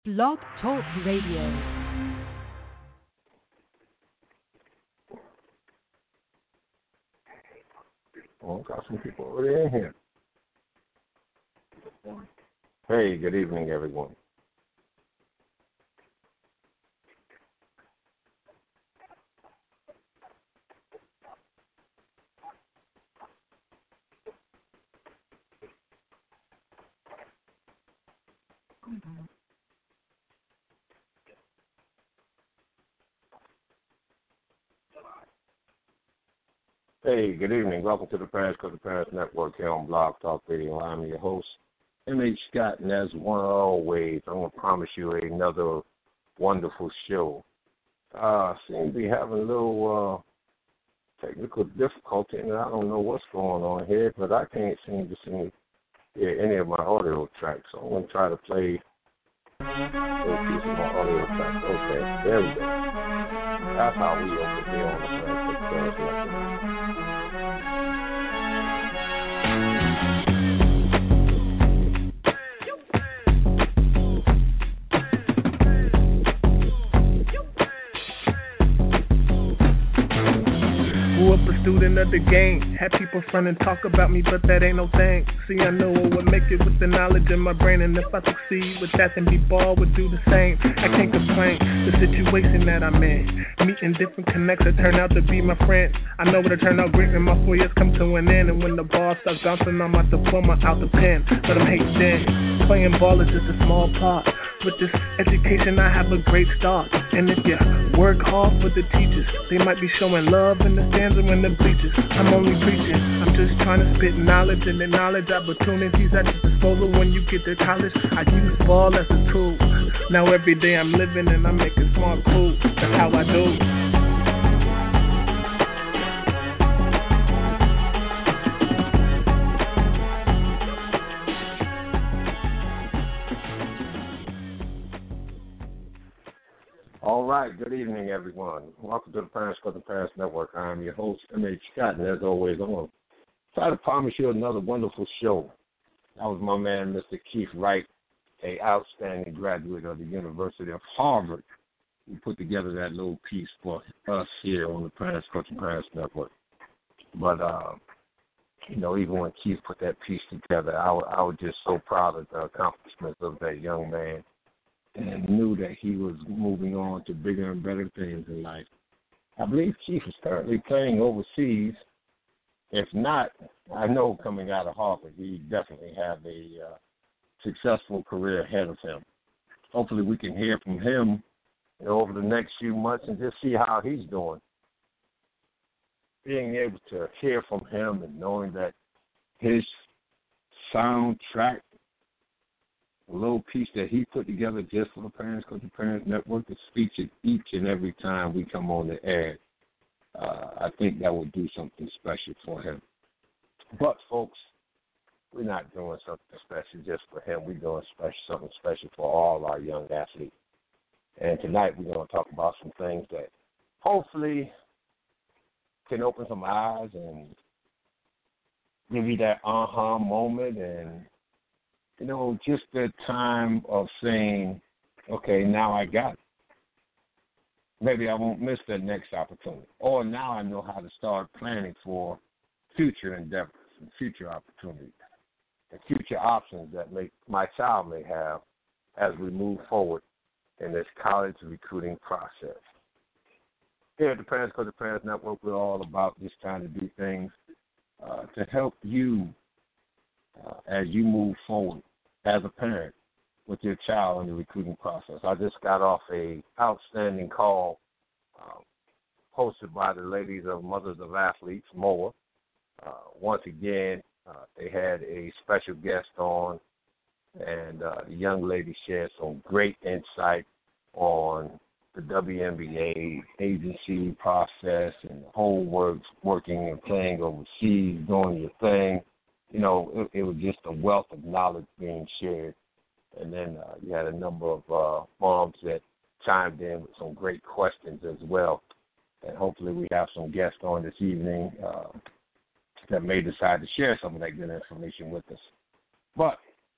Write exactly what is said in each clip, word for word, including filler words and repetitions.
Blog Talk Radio. Well, got some people already in here. Hey, good evening, everyone. Hey, good evening. Welcome to the Parents Cause the Parents Network here on Blog Talk Radio. I'm your host, M H. Scott, and as one always, I'm going to promise you another wonderful show. Uh, seem to be having a little uh, technical difficulty, and I don't know what's going on here, but I can't seem to see hear any of my audio tracks. So I'm going to try to play a piece of my audio tracks. Okay, there we go. That's how we open here on the Parents Cause the Parents Network. Grew up a student of the game. Had people front and talk about me, but that ain't no thing. See, I know I would make it with the knowledge in my brain, and if I succeed with that, then B-Ball would do the same. I can't complain, the situation that I'm in. Meeting different connects that turn out to be my friends. I know it'll turn out great when my four years come to an end, and when the ball starts bouncing, I'm out the diploma out the pen. But I'm hating then. Playing ball is just a small part. With this education, I have a great start. And if you work hard for the teachers, they might be showing love in the stands and in the bleachers. I'm only preaching. I'm just trying to spit knowledge and acknowledge opportunities at your disposal when you get to college. I use ball as a tool. Now every day I'm living and I'm making smart moves. That's how I do. All right, good evening, everyone. Welcome to the Parents Cause the Parents Network. I'm your host, M H. Scott, and as always, I'm going to try to promise you another wonderful show. That was my man, Mister Keith Wright, an outstanding graduate of the University of Harvard, who put together that little piece for us here on the Parents Cause the Parents Network. But, uh, you know, even when Keith put that piece together, I, I was just so proud of the accomplishments of that young man, and knew that he was moving on to bigger and better things in life. I believe Keith is currently playing overseas. If not, I know coming out of Harvard, he definitely have a uh, successful career ahead of him. Hopefully we can hear from him, you know, over the next few months and just see how he's doing. Being able to hear from him and knowing that his soundtrack, a little piece that he put together just for the Parents Cause the Parents Network is featured each and every time we come on the air. Uh, I think that will do something special for him. But, folks, we're not doing something special just for him. We're doing special, something special for all our young athletes. And tonight we're going to talk about some things that hopefully can open some eyes and give you that aha moment and, you know, just the time of saying, okay, now I got it. Maybe I won't miss that next opportunity. Or now I know how to start planning for future endeavors and future opportunities and future options that may, my child may have as we move forward in this college recruiting process. Here at the Parents Cause the Parents Network, we're all about just trying to do things uh, to help you uh, as you move forward as a parent with your child in the recruiting process. I just got off a outstanding call um, hosted by the ladies of Mothers of Athletes, M O A. Uh, once again, uh, they had a special guest on, and uh, the young lady shared some great insight on the W N B A agency process and the whole work, working and playing overseas, doing your thing. You know, it, it was just a wealth of knowledge being shared. And then uh, you had a number of uh, moms that chimed in with some great questions as well. And hopefully we have some guests on this evening uh, that may decide to share some of that good information with us. But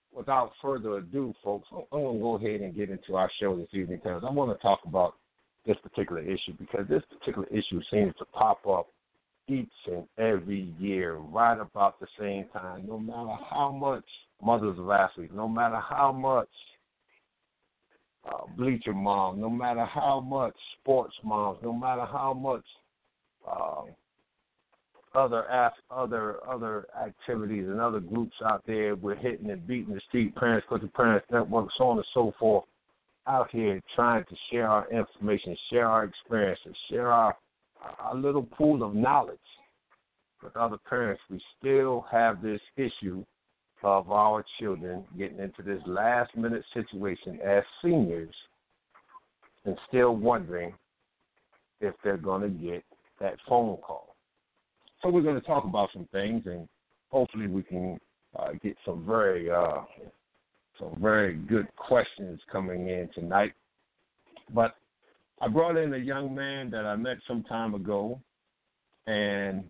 without further ado, folks, I'm, I'm going to go ahead and get into our show this evening because I want to talk about this particular issue because this particular issue seems to pop up each and every year right about the same time, no matter how much mothers of athletes, no matter how much uh, bleacher moms, no matter how much sports moms, no matter how much uh, other other other activities and other groups out there, we're hitting and beating the street, Parents Coaching Parents Network, so on and so forth, out here trying to share our information, share our experiences, share our, our little pool of knowledge with other parents. We still have this issue of our children getting into this last-minute situation as seniors and still wondering if they're going to get that phone call. So we're going to talk about some things, and hopefully we can uh, get some very uh, some very good questions coming in tonight. But I brought in a young man that I met some time ago, and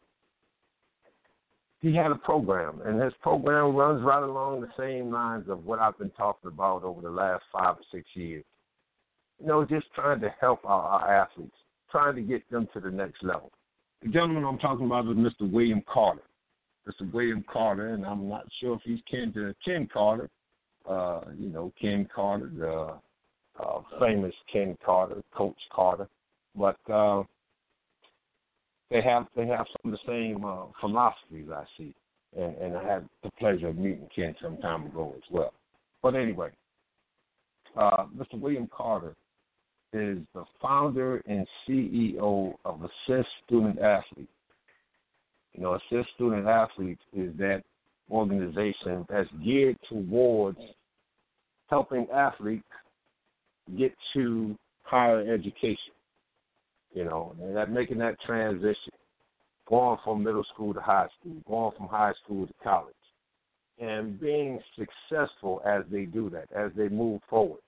he had a program, and his program runs right along the same lines of what I've been talking about over the last five or six years. You know, just trying to help our, our athletes, trying to get them to the next level. The gentleman I'm talking about is Mister William Carter. Mister William Carter, and I'm not sure if he's kin to Ken Carter, uh, you know, Ken Carter, the uh, famous Ken Carter, Coach Carter. But uh, they have they have some of the same uh, philosophies I see, and, and I had the pleasure of meeting Ken some time ago as well. But anyway, uh, Mister William Carter is the founder and C E O of Assist Student Athlete. You know, Assist Student Athlete is that organization that's geared towards helping athletes get to higher education. You know, and that making that transition, going from middle school to high school, going from high school to college, and being successful as they do that, as they move forward.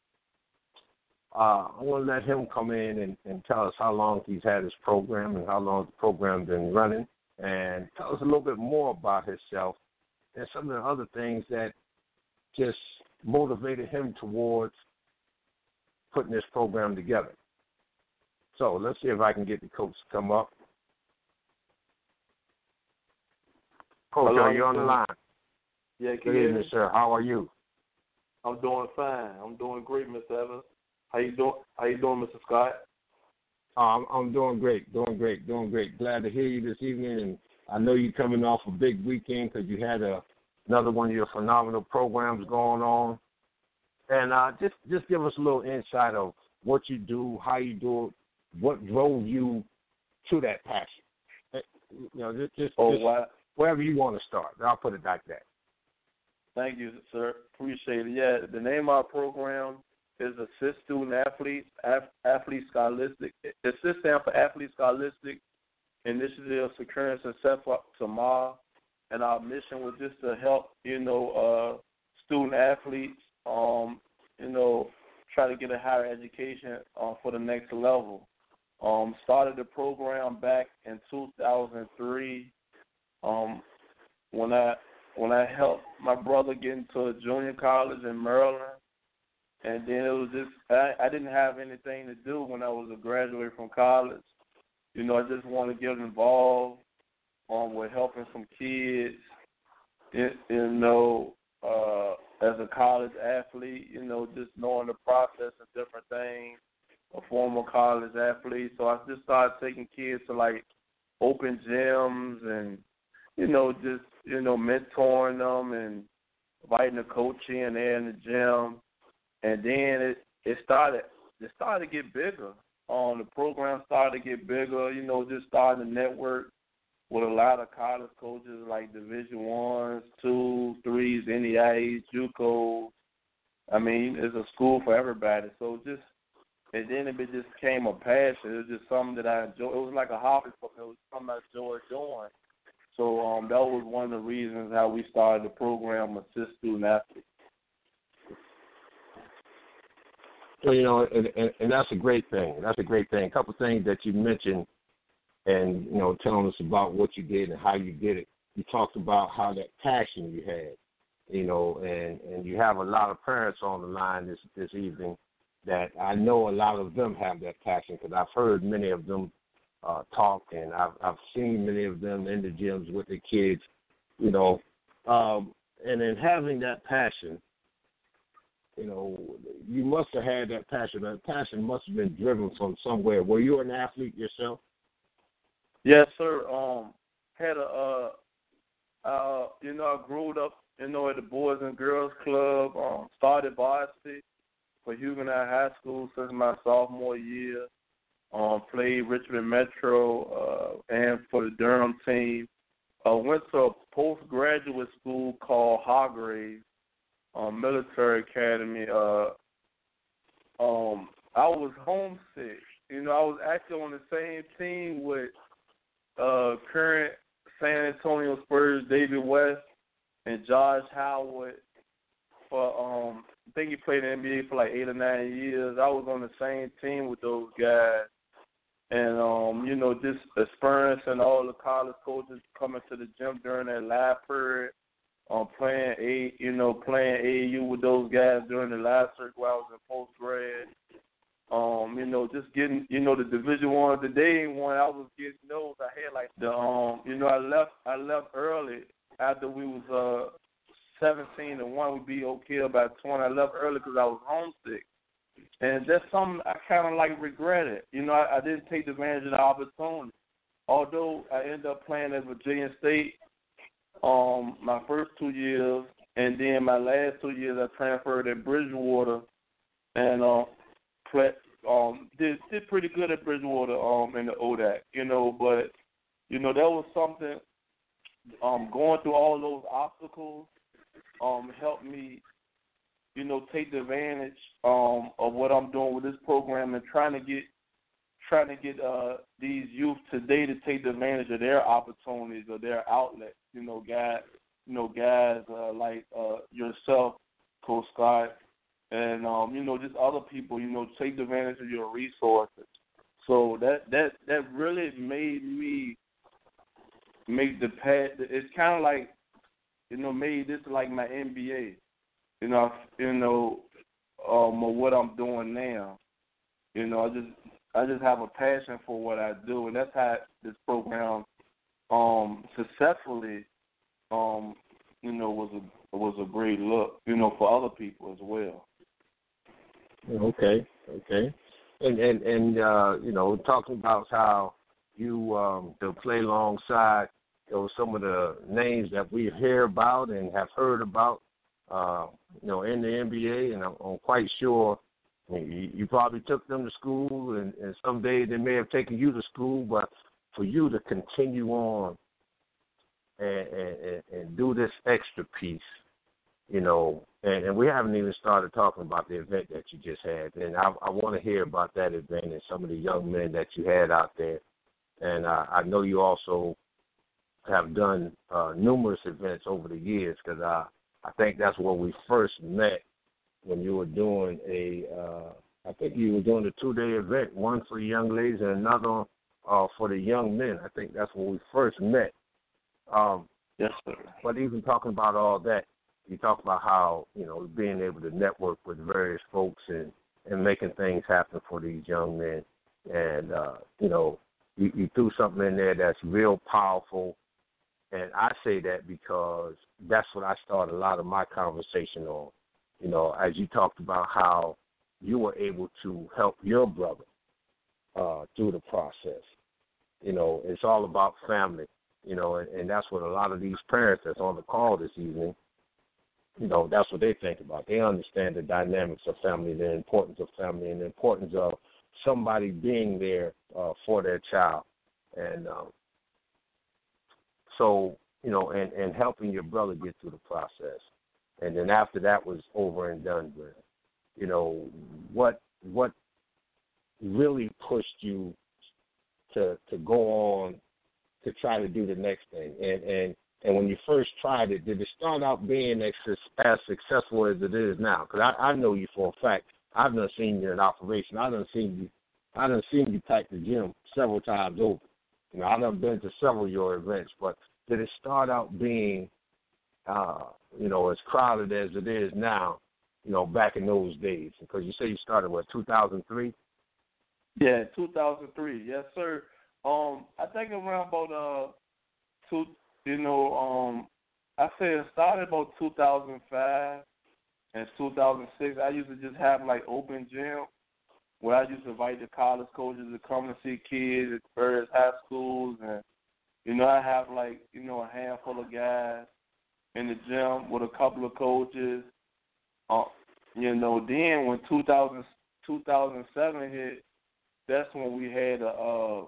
Uh, I want to let him come in and, and tell us how long he's had his program and how long the program's been running, and tell us a little bit more about himself and some of the other things that just motivated him towards putting this program together. So let's see if I can get the coach to come up. Coach, Hello, are you on the line? Yeah, good evening, sir. How are you? I'm doing fine. I'm doing great, Mister Evans. How you doing? How you doing, Mister Scott? Uh, I'm, I'm doing great, doing great, doing great. Glad to hear you this evening, and I know you're coming off a big weekend because you had a, another one of your phenomenal programs going on. And uh, just just give us a little insight of what you do, how you do it, what drove you to that passion. You know, just, just, oh, just wow. wherever you want to start. I'll put it like that. Thank you, sir. Appreciate it. Yeah, the name of our program is Assist Student Athletes, Athlete Scholastic. Assist stands for Athlete Scholastic Initiative of Security and Self-Samar. And our mission was just to help, you know, uh, student athletes, um, you know, try to get a higher education uh, for the next level. Um, started the program back in two thousand three um, when I when I helped my brother get into a junior college in Maryland. And then it was just, I, I didn't have anything to do when I was a graduate from college. You know, I just wanted to get involved um, with helping some kids, you, you know, uh, as a college athlete, you know, just knowing the process of different things, a former college athlete. So I just started taking kids to, like, open gyms and, you know, just, you know, mentoring them and inviting a coach in there in the gym. And then it, it started it started to get bigger. Um, the program started to get bigger, you know, just starting to network with a lot of college coaches like Division Ones, Twos, Threes, N E I As, JUCOs. I mean, it's a school for everybody. So just, and then it just became a passion. It was just something that I enjoyed. It was like a hobby for me. It was something I enjoyed doing. So um, that was one of the reasons how we started the program, Assist Student Athletes. Well, you know, and, and, and that's a great thing. That's a great thing. A couple of things that you mentioned and, you know, telling us about what you did and how you did it. You talked about how that passion you had you know, and, and you have a lot of parents on the line this, this evening that I know a lot of them have that passion because I've heard many of them uh, talk, and I've, I've seen many of them in the gyms with their kids, you know, um, and in having that passion, you know, you must have had that passion. That passion must have been driven from somewhere. Were you an athlete yourself? Yes, sir. Um, had a, uh, uh, you know, I grew up, you know, at the Boys and Girls Club. Um, started varsity for Huguenot High School since my sophomore year. Um, played Richmond Metro uh, and for the Durham team. I uh, went to a postgraduate school called Hargrave um, Military Academy. Uh, um, I was homesick. You know, I was actually on the same team with uh, current San Antonio Spurs David West and Josh Howard. For um, I think he played in the N B A for like eight or nine years. I was on the same team with those guys. And, um, you know, just experiencing all the college coaches coming to the gym during that live period, um, playing a, you know, playing A A U with those guys during the live circuit while I was in post grad. Um, you know, just getting, you know, the Division One. The day when I was getting those, I had like the, um, you know, I left, I left early after we was uh seventeen and one. We'd be okay about twenty. I left early because I was homesick. And that's something I kind of like regretted. You know, I, I didn't take advantage of the opportunity. Although I ended up playing at Virginia State um, my first two years, and then my last two years I transferred at Bridgewater and uh, play, um, did did pretty good at Bridgewater um, in the O D A C. You know, but you know that was something. Um, going through all those obstacles um, helped me. You know, take the advantage um, of what I'm doing with this program and trying to get trying to get uh, these youth today to take advantage of their opportunities or their outlets. You know, guys, you know, guys uh, like uh, yourself, Coach Scott, and um, you know, just other people. You know, take advantage of your resources. So that that that really made me make the path. It's kind of like, you know, made this like my N B A. You know, you know, um, or what I'm doing now. You know, I just, I just have a passion for what I do, and that's how this program, um, successfully, um, you know, was a was a great look, you know, for other people as well. Okay, okay, and and and uh, you know, talking about how you um, to play alongside, you know, some of the names that we hear about and have heard about. Uh, you know, in the N B A, and I'm, I'm quite sure you, you probably took them to school, and, and someday they may have taken you to school, but for you to continue on and, and, and do this extra piece, you know, and, and we haven't even started talking about the event that you just had, and I, I want to hear about that event and some of the young men that you had out there, and uh, I know you also have done uh, numerous events over the years, because I I think that's where we first met when you were doing a, uh, I think you were doing a two-day event, one for the young ladies and another uh, for the young men. I think that's when we first met. Um, yes, sir. But even talking about all that, you talk about how, you know, being able to network with various folks and, and making things happen for these young men. And, uh, you know, you, you threw something in there that's real powerful. And I say that because that's what I started a lot of my conversation on. You know, as you talked about how you were able to help your brother uh, through the process. You know, it's all about family, you know, and, and that's what a lot of these parents that's on the call this evening, you know, that's what they think about. They understand the dynamics of family, the importance of family, and the importance of somebody being there uh, for their child. And um, so, you know, and, and helping your brother get through the process. And then after that was over and done with, you know, what what really pushed you to to go on to try to do the next thing? And and, and when you first tried it, did it start out being as, as successful as it is now? Because I, I know you for a fact. I've done seen you in operation. I've done seen you. I've done seen you pack the gym several times over. You know, I've done been to several of your events, but did it start out being uh, you know, as crowded as it is now, you know, back in those days? Because you say you started, what, two thousand three? Yeah, two thousand three. Yes, sir. Um, I think around about, uh, two, you know, um, I say it started about two thousand five and two thousand six. I used to just have, like, open gym where I used to invite the college coaches to come and see kids at various high schools. And, you know, I have, like, you know, a handful of guys in the gym with a couple of coaches. Uh, you know, then when two thousand, two thousand seven hit, that's when we had a, uh,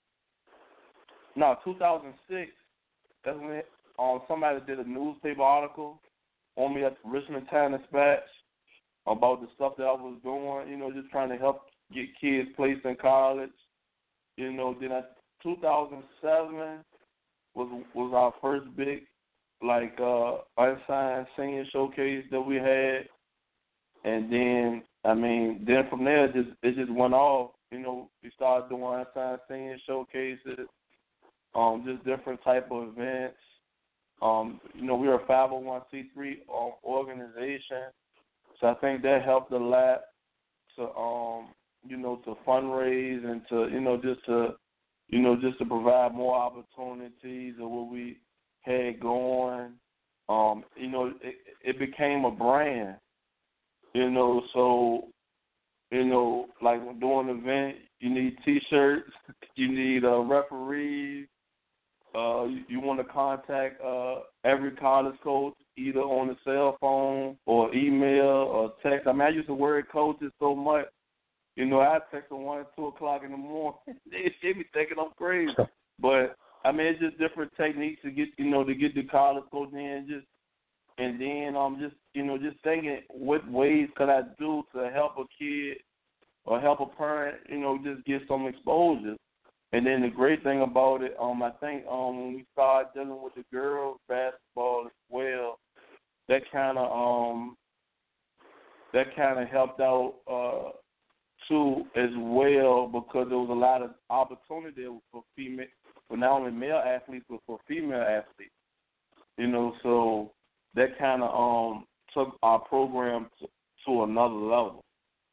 no, two thousand six, that's when um, somebody did a newspaper article on me at the Richmond Times-Dispatch about the stuff that I was doing, you know, just trying to help get kids placed in college. You know, then I, two thousand seven was was our first big, like, uh, unsigned senior showcase that we had. And then, I mean, then from there, it just, it just went off. You know, we started doing unsigned senior showcases, um, just different type of events. Um, you know, we're a five oh one c three um, organization, so I think that helped a lot to, um, you know, to fundraise and to, you know, just to, you know, just to provide more opportunities of what we had going. Um, you know, it, it became a brand, you know, so, you know, like when doing an event, you need T-shirts, you need uh, referees. Uh, you, you want to contact uh, every college coach either on the cell phone or email or text. I mean, I used to worry coaches so much. You know, I text them one or two o'clock in the morning. they, they be thinking I'm crazy. But I mean, it's just different techniques to get, you know, to get the college coach in. Just and then um, just you know, just thinking what ways could I do to help a kid or help a parent, you know, just get some exposure. And then the great thing about it, um, I think um, when we started dealing with the girls basketball as well, that kind of um, that kind of helped out uh, too as well, because there was a lot of opportunity for female, for not only male athletes but for female athletes. You know, so that kind of um, took our program to, to another level.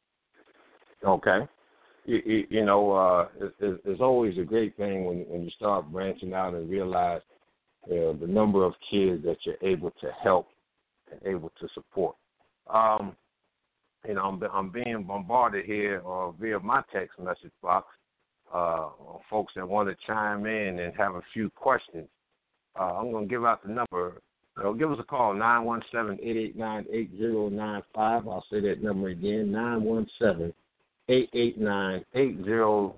Okay. You, you, you know, uh, it, it's always a great thing when, when you start branching out and realize uh, the number of kids that you're able to help and able to support. Um, you know, I'm, I'm being bombarded here uh, via my text message box, uh, folks that want to chime in and have a few questions. Uh, I'm going to give out the number. Uh, give us a call, nine one seven, eight eight nine, eight zero nine five. I'll say that number again, nine one seven, eight eight nine, eight zero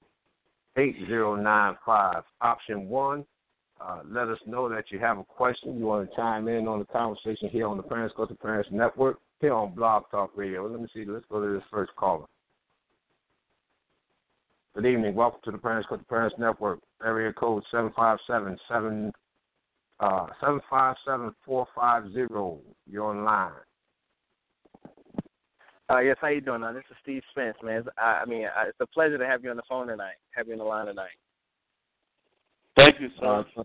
nine five. Option one, uh, let us know that you have a question. You want to chime in on the conversation here on the Parents Go to Parents Network, here on Blog Talk Radio. Let me see. Let's go to this first caller. Good evening. Welcome to the Parents Go to Parents Network. Area code seven five seven, seven five seven, four five zero. You're online. Uh, yes, how you doing? Uh, this is Steve Spence, man. It's, I, I mean, I, it's a pleasure to have you on the phone tonight, have you on the line tonight. Thank you, sir. Uh,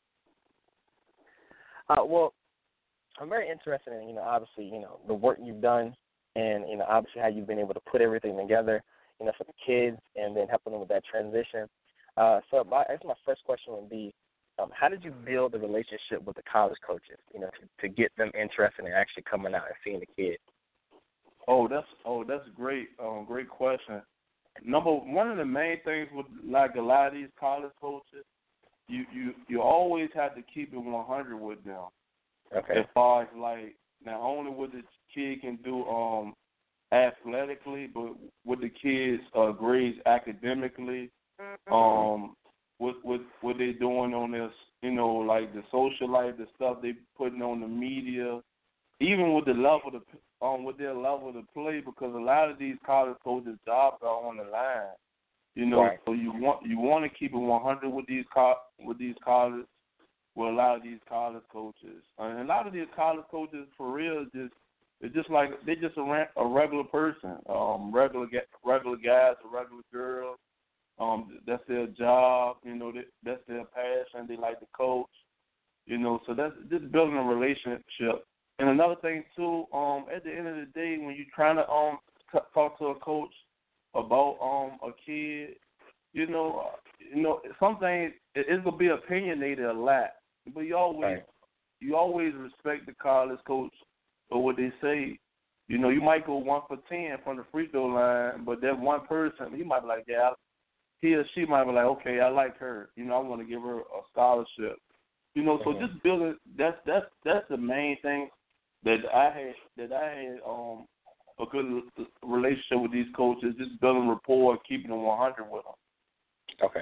uh, well, I'm very interested in, you know, obviously, you know, the work you've done and, you know, obviously how you've been able to put everything together, you know, for the kids and then helping them with that transition. Uh, so my, I guess my first question would be, um, how did you build the relationship with the college coaches, you know, to, to get them interested in actually coming out and seeing the kids? Oh, that's oh, that's great. Um, great question. Number one of the main things with like a lot of these college coaches, you you, you always have to keep it one hundred with them. Okay. As far as like not only what the kid can do um athletically, but what the kids uh, grades academically, um, what what what they're doing on this, you know, like the social life, the stuff they putting on the media, even with the level of um with their level to play, because a lot of these college coaches' jobs are on the line. You know, right. So you want you want to keep it one hundred with these co- with these college with a lot of these college coaches, and a lot of these college coaches for real just it's just like they're just a, ra- a regular person, um, regular regular guys or regular girls. Um, that's their job. You know, that, that's their passion. They like to coach. You know, so that's just building a relationship. And another thing too, um, at the end of the day, when you're trying to um t- talk to a coach about um a kid, you know, you know, some things it, it's gonna be opinionated a lot, but you always Right. you always respect the college coach or what they say. You know, you might go one for ten from the free throw line, but that one person, he might be like, yeah, he or she might be like, okay, I like her. You know, I want to give her a scholarship. You know, so Mhm. just building that's that's that's the main thing that I had that I had um a good relationship with these coaches, just building rapport, keeping them one hundred with them. Okay.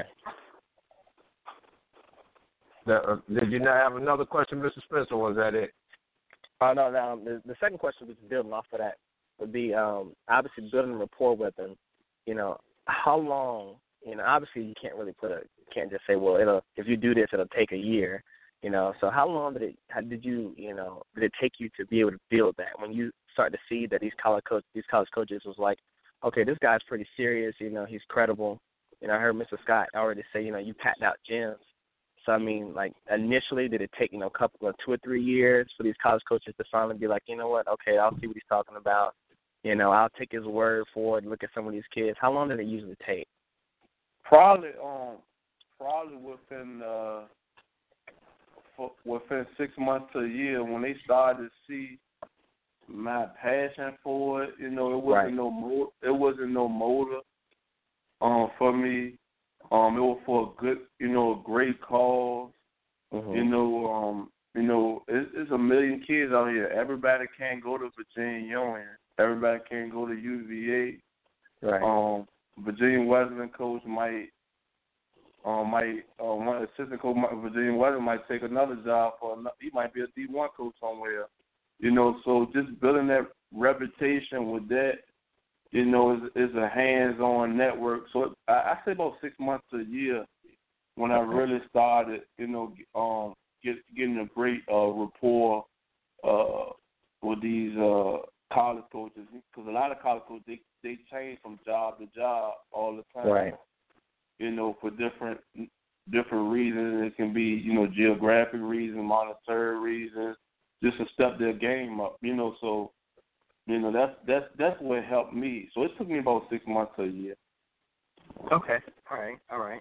That, uh, did you not have another question, Mister Spencer, or was that it? Oh, no, no. The, the second question was building off of that would be um, obviously building rapport with them. You know, how long, you know, obviously you can't really put a, can't just say, well, it'll, if you do this, it'll take a year, you know. So how long did it, how did you, you know, did it take you to be able to build that? When you start to see that these college coach, these college coaches was like, okay, this guy's pretty serious, you know, he's credible. You know, I heard Mister Scott already say, you know, you packed out gyms. So, I mean, like, initially, did it take, you know, a couple of two or three years for these college coaches to finally be like, you know what, okay, I'll see what he's talking about. You know, I'll take his word for it and look at some of these kids. How long did it usually take? Probably um probably within uh for, within six months to a year when they started to see my passion for it. You know, it wasn't Right. no mo- it wasn't no motive um for me. Um, it was for a good, you know, a great cause. Mm-hmm. You know, um, you know, it's, it's a million kids out here. Everybody can't go to Virginia Union. Everybody can't go to U V A. Right. Um, Virginia Wesleyan coach might, um, might uh, one assistant coach, might, Virginia Wesleyan might take another job for. Another, he might be a D one coach somewhere. You know, so just building that reputation with that. You know, is is a hands-on network. So I, I say about six months to a year when I really started, you know, um, get, getting a great uh, rapport uh, with these uh, college coaches. Because a lot of college coaches, they, they change from job to job all the time. Right. You know, for different different reasons. It can be, you know, geographic reasons, monetary reasons, just to step their game up. You know, so. You know, that's that's that's what helped me. So it took me about six months to a year. Okay. All right. All right.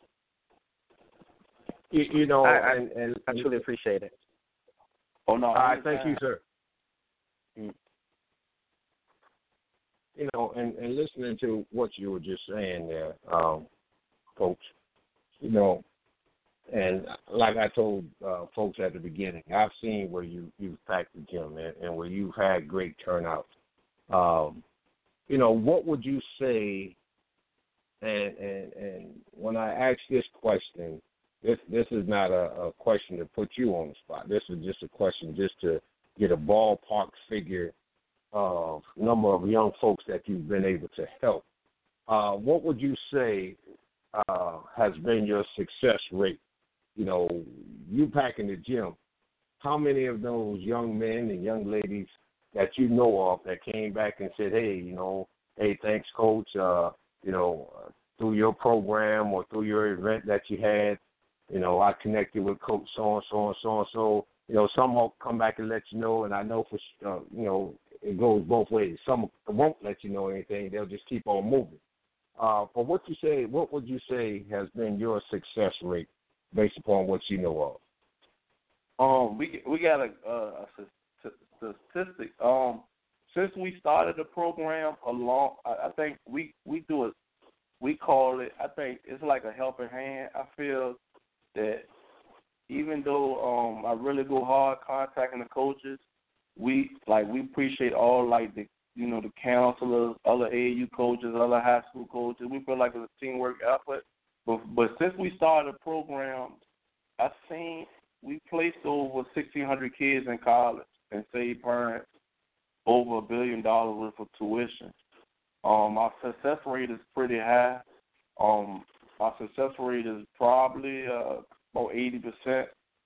You, you know, I, I, and, and I truly appreciate it. Oh, no. All right, thank you, sir. Mm. You know, and, and listening to what you were just saying there, um, folks, you know, and like I told uh, folks at the beginning, I've seen where you, you've packed the gym and, and where you've had great turnout. Um, you know, what would you say, and, and, and when I ask this question, this this is not a, a question to put you on the spot. This is just a question just to get a ballpark figure of number of young folks that you've been able to help. Uh, what would you say uh, has been your success rate? You know, you packing the gym, how many of those young men and young ladies that you know of that came back and said, hey, you know, hey, thanks, Coach, uh, you know, uh, through your program or through your event that you had, you know, I connected with Coach so-and-so and so-and-so. You know, some will come back and let you know, and I know, for uh, you know, it goes both ways. Some won't let you know anything. They'll just keep on moving. Uh, but what you say, what would you say has been your success rate based upon what you know of? Um, we we got a, a, a statistic. Um, since we started the program, along, I, I think we we do it. We call it. I think it's like a helping hand. I feel that even though um I really go hard contacting the coaches, we like we appreciate all like the you know the counselors, other A A U coaches, other high school coaches. We feel like it's a teamwork effort. But but since we started the program, I've seen we placed over sixteen hundred kids in college and saved parents over a billion dollars worth of tuition. Um, our success rate is pretty high. Um, our success rate is probably uh, about eighty percent.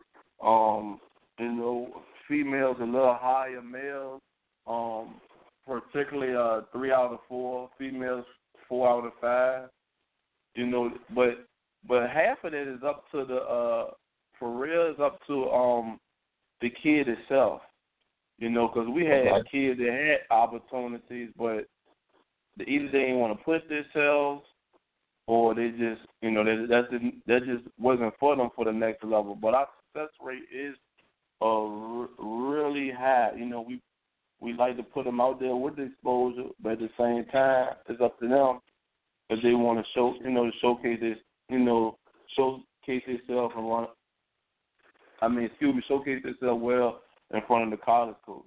Um, you know, females a little higher, males. Um, particularly uh, three out of four, females four out of five. You know, but but half of it is up to the uh, for real, it's up to um the kid itself. You know, because we had okay. kids that had opportunities, but either they didn't want to push themselves, or they just, you know, that that didn't, that just wasn't for them for the next level. But our success rate is uh, r- really high. You know, we we like to put them out there with the exposure, but at the same time, it's up to them if they want to show, you know, to showcase this, you know, showcase themselves and want. I mean, excuse me, showcase themselves well in front of the college coach.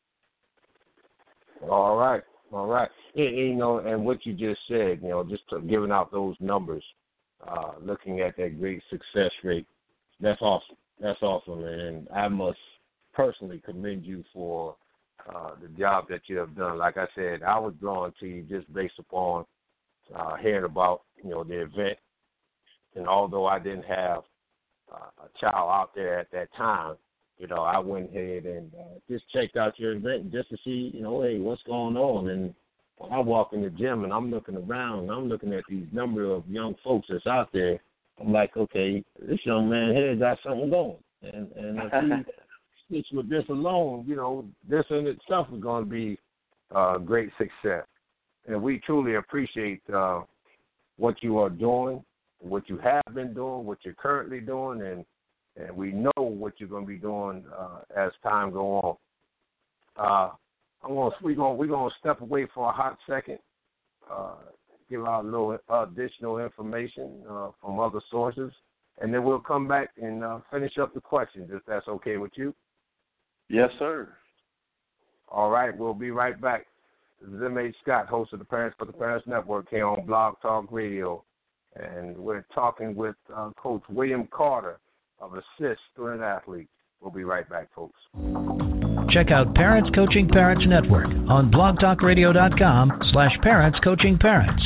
All right, all right. And, you know, and what you just said, you know, just to giving out those numbers, uh, looking at that great success rate, that's awesome. That's awesome, and I must personally commend you for uh, the job that you have done. Like I said, I was drawn to you just based upon uh, hearing about, you know, the event, and although I didn't have uh, a child out there at that time, you know, I went ahead and uh, just checked out your event just to see, you know, hey, what's going on. And when I walk in the gym and I'm looking around and I'm looking at these number of young folks that's out there, I'm like, okay, this young man here got something going. And, and if he sticks with this alone, you know, this in itself is going to be uh, great success. And we truly appreciate uh, what you are doing, what you have been doing, what you're currently doing, and And we know what you're going to be doing uh, as time goes on. Uh, I'm going to, we're going we're going to step away for a hot second, uh, give out a little additional information uh, from other sources, and then we'll come back and uh, finish up the questions, if that's okay with you. Yes, sir. All right, we'll be right back. This is M H Scott, host of the Parents for the Parents Network here on Blog Talk Radio, and we're talking with uh, Coach William Carter of Assist Student Athletes. We'll be right back, folks. Check out Parents Coaching Parents Network on blogtalkradio.com slash parents coaching parents.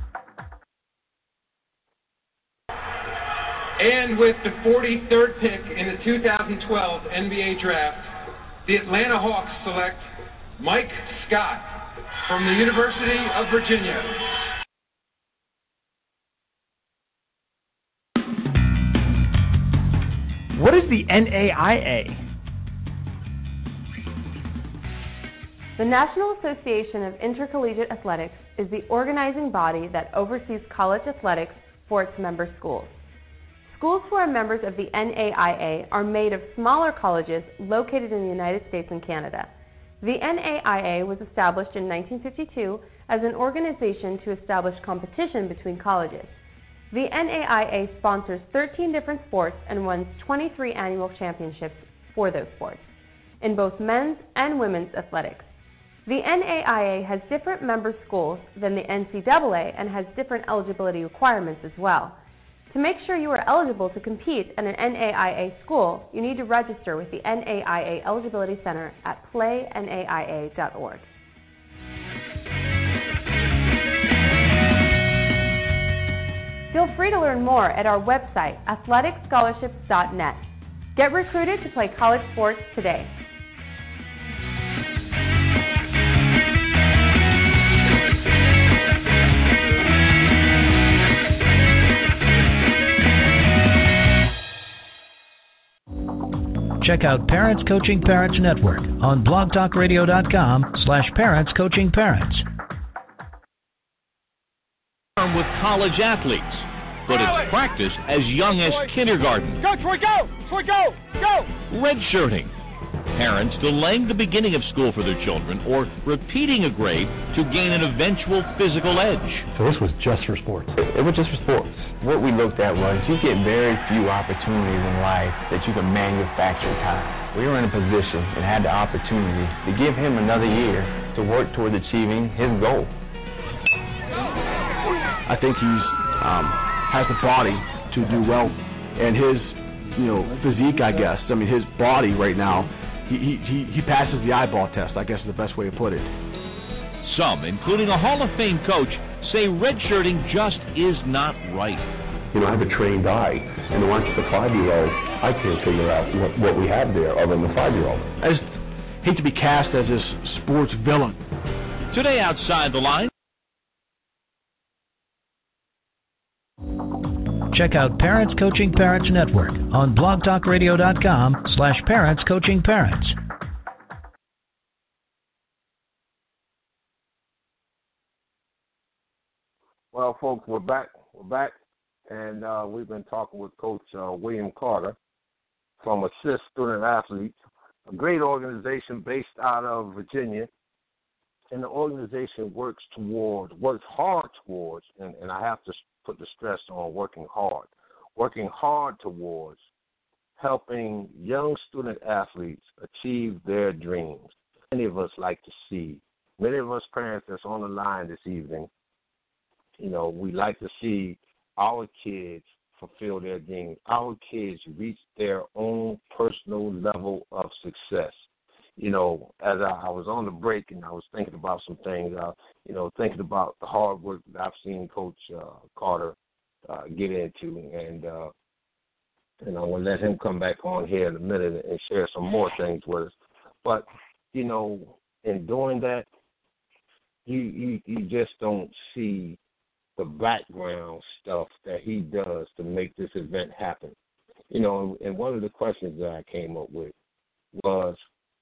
And with the forty-third pick in the two thousand twelve N B A Draft, the Atlanta Hawks select Mike Scott from the University of Virginia. What is the N A I A? The National Association of Intercollegiate Athletics is the organizing body that oversees college athletics for its member schools. Schools who are members of the N A I A are made of smaller colleges located in the United States and Canada. The N A I A was established in nineteen fifty-two as an organization to establish competition between colleges. The N A I A sponsors thirteen different sports and runs twenty-three annual championships for those sports, in both men's and women's athletics. The N A I A has different member schools than the N C double A and has different eligibility requirements as well. To make sure you are eligible to compete at an N A I A school, you need to register with the N A I A Eligibility Center at play N A I A dot org. Feel free to learn more at our website, athletic scholarships dot net. Get recruited to play college sports today. Check out Parents Coaching Parents Network on blogtalkradio.com slash parents coaching parents. With college athletes, but it's practice as young as kindergarten. Go, Troy, go! Troy, go! Go! Redshirting. Parents delaying the beginning of school for their children or repeating a grade to gain an eventual physical edge. So this was just for sports? It was just for sports. What we looked at was you get very few opportunities in life that you can manufacture time. We were in a position and had the opportunity to give him another year to work towards achieving his goal. I think he's um, has the body to do well, and his, you know, physique, I guess. I mean, his body right now, he he he passes the eyeball test, I guess is the best way to put it. Some, including a Hall of Fame coach, say redshirting just is not right. You know, I have a trained eye, and watch the five-year-old, I can't figure out what, what we have there other than the five-year-old. I just hate to be cast as this sports villain. Today, Outside the Line. check out Parents Coaching Parents Network on blogtalkradio.com slash parents coaching parents. Well, folks, we're back. We're back, and uh, we've been talking with Coach uh, William Carter from Assist Student Athletes, a great organization based out of Virginia. And the organization works towards, works hard towards, and, and I have to put the stress on working hard, working hard towards helping young student athletes achieve their dreams. Many of us like to see, many of us parents that's on the line this evening, you know, we like to see our kids fulfill their dreams, our kids reach their own personal level of success. You know, as I, I was on the break and I was thinking about some things, uh, you know, thinking about the hard work that I've seen Coach uh, Carter uh, get into, and uh, and I'm going to let him come back on here in a minute and share some more things with us. But, you know, in doing that, you you, you just don't see the background stuff that he does to make this event happen. You know, and one of the questions that I came up with was,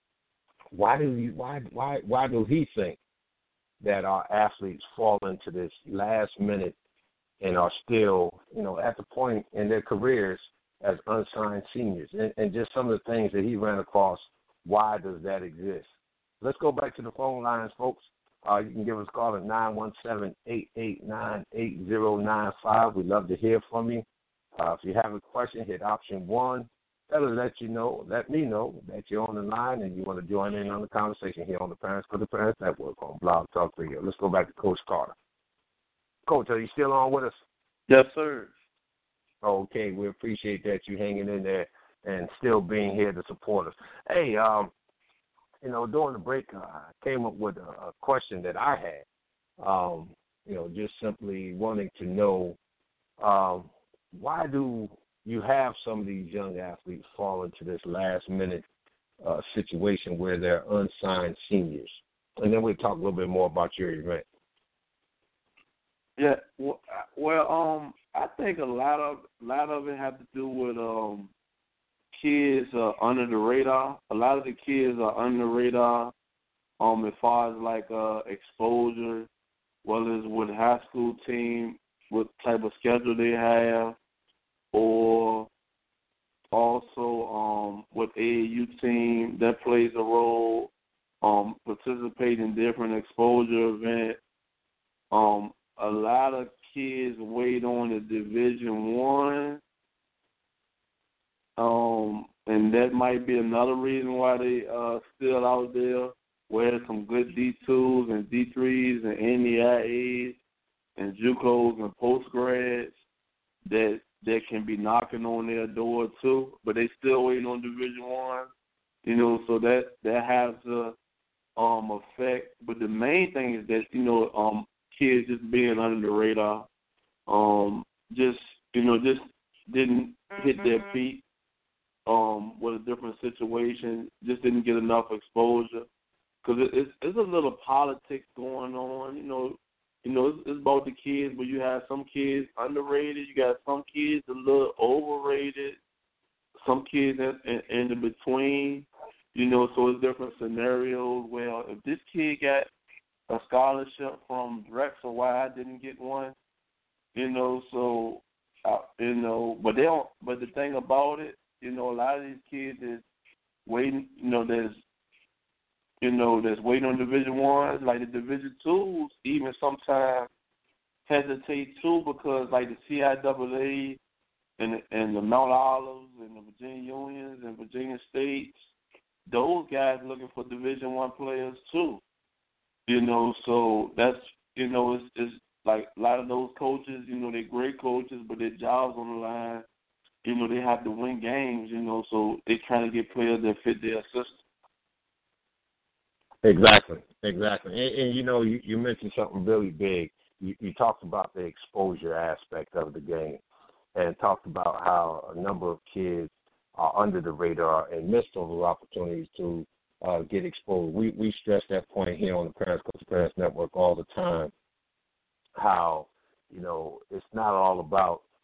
Why do you why why why do he think that our athletes fall into this last minute and are still, you know, at the point in their careers as unsigned seniors? And, and just some of the things that he ran across, why does that exist? Let's go back to the phone lines, folks. Uh, you can give us a call at nine one seven, eight eight nine, eight zero nine five. We'd love to hear from you. Uh, if you have a question, hit option one. That'll let you know, let me know that you're on the line and you want to join in on the conversation here on the Parents Coaching Parents Network on Blog Talk Radio. Let's go back to Coach Carter. Coach, are you still on with us? Yes, sir. Okay, we appreciate that you hanging in there and still being here to support us. Hey, um, you know, during the break, uh, I came up with a, a question that I had, um, you know, just simply wanting to know um, why do you have some of these young athletes fall into this last-minute uh, situation where they're unsigned seniors? And then we'll talk a little bit more about your event. Yeah, well, well um, I think a lot of a lot of it has to do with um, kids uh, under the radar. A lot of the kids are under the radar um, as far as like uh, exposure, whether it's with high school team, what type of schedule they have, or also um, with A A U team, that plays a role, um, participate in different exposure events. Um, a lot of kids wait on the Division One, um, and that might be another reason why they uh still out there, where some good D twos and D threes and N E I As and JUCOs and postgrads that that can be knocking on their door too, but they still waiting on Division One, you know. So that that has a um effect. But the main thing is that, you know, um kids just being under the radar, um just you know just didn't hit their feet um with a different situation, just didn't get enough exposure, because it, it's it's a little politics going on, you know. You know, it's, it's about the kids, but you have some kids underrated. You got some kids a little overrated. Some kids in, in, in the between. You know, so it's different scenarios. Well, if this kid got a scholarship from Drexel, why I didn't get one? You know, so uh, you know, but they don't. But the thing about it, you know, a lot of these kids is waiting. You know, there's. You know, that's waiting on Division One, like the Division Twos, even sometimes hesitate too, because like the C I A A and and the Mount Olives and the Virginia Unions and Virginia States, those guys looking for Division One players too. You know, so that's you know, it's it's like a lot of those coaches, you know, they're great coaches, but their jobs on the line. You know, they have to win games. You know, so they're trying to get players that fit their system. Exactly, exactly. And, and you know, you, you mentioned something really big. You, you talked about the exposure aspect of the game and talked about how a number of kids are under the radar and miss those opportunities to uh, get exposed. We we stress that point here on the Parents Coaching Parents Network all the time, how, you know, it's not all about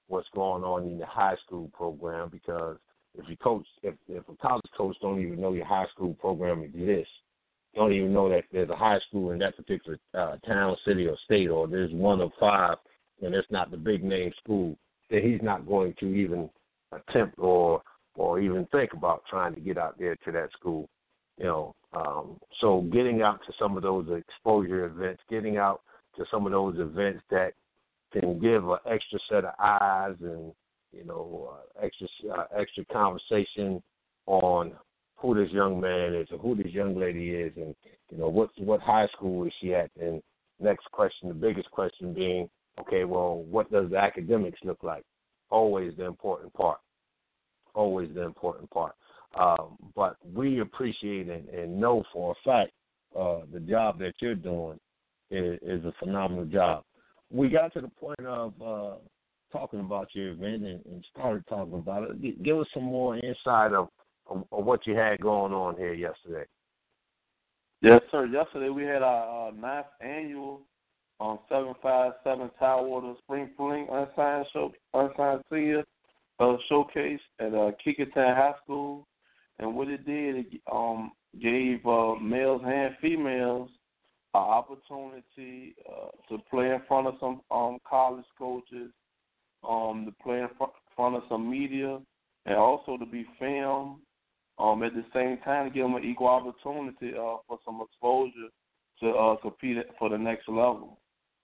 what's going on in the high school program, because if you coach, if, if a college coach don't even know your high school program exists, don't even know that there's a high school in that particular uh, town, city, or state, or there's one of five, and it's not the big name school, then he's not going to even attempt or or even think about trying to get out there to that school. You know, um, so getting out to some of those exposure events, getting out to some of those events that can give an extra set of eyes and, you know, uh, extra uh, extra conversation on who this young man is or who this young lady is, and, you know, what what high school is she at? And next question, the biggest question being, okay, well, what does the academics look like? Always the important part. Always the important part. Um, but we appreciate and, and know for a fact uh, the job that you're doing is, is a phenomenal job. We got to the point of uh, talking about your event and, and started talking about it. Give us some more insight of, of, of what you had going on here yesterday. Yes, sir. Yesterday we had our uh, ninth annual um, seven five seven Tidewater Spring Fling Unsigned Show, Unsigned Senior uh, Showcase at uh, Kecoughtan High School. And what it did, it um, gave uh, males and females an opportunity uh, to play in front of some um, college coaches, um, to play in fr- front of some media, and also to be filmed. Um, at the same time, to give them an equal opportunity uh, for some exposure to uh, compete for the next level.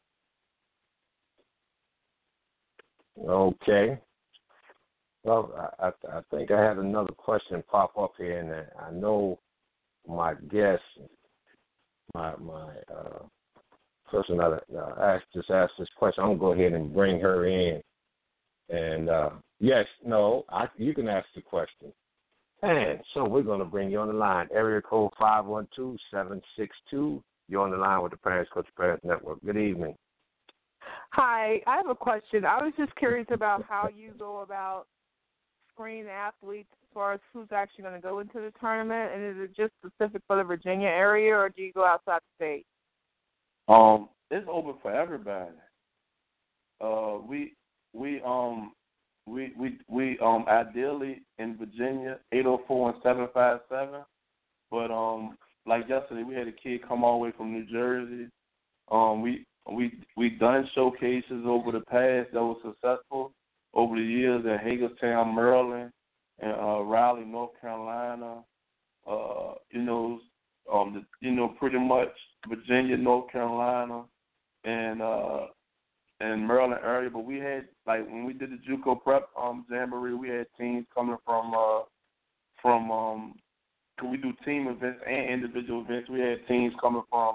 Okay. Well, I, I, I think I had another question pop up here, and I know my guest, my my uh, person that uh, asked just asked this question. I'm gonna go ahead and bring her in. And uh, yes, no, I, you can ask the question. And so we're gonna bring you on the line. Area code five one two seven six two. You're on the line with the Parents Coach Parents Network. Good evening. Hi, I have a question. I was just curious about how you go about screen athletes as far as who's actually going to go into the tournament, and is it just specific for the Virginia area, or do you go outside the state? Um, it's open for everybody. Uh, we we um we we we um ideally in Virginia eight oh four and seven five seven, but um like yesterday we had a kid come all the way from New Jersey. Um, we we we done showcases over the past that was successful over the years in Hagerstown, Maryland, and uh, Raleigh, North Carolina. Uh, you know, um, the, you know, pretty much Virginia, North Carolina, and uh, and Maryland area. But we had, like, when we did the JUCO Prep um Jamboree, we had teams coming from uh from um. we do team events and individual events. We had teams coming from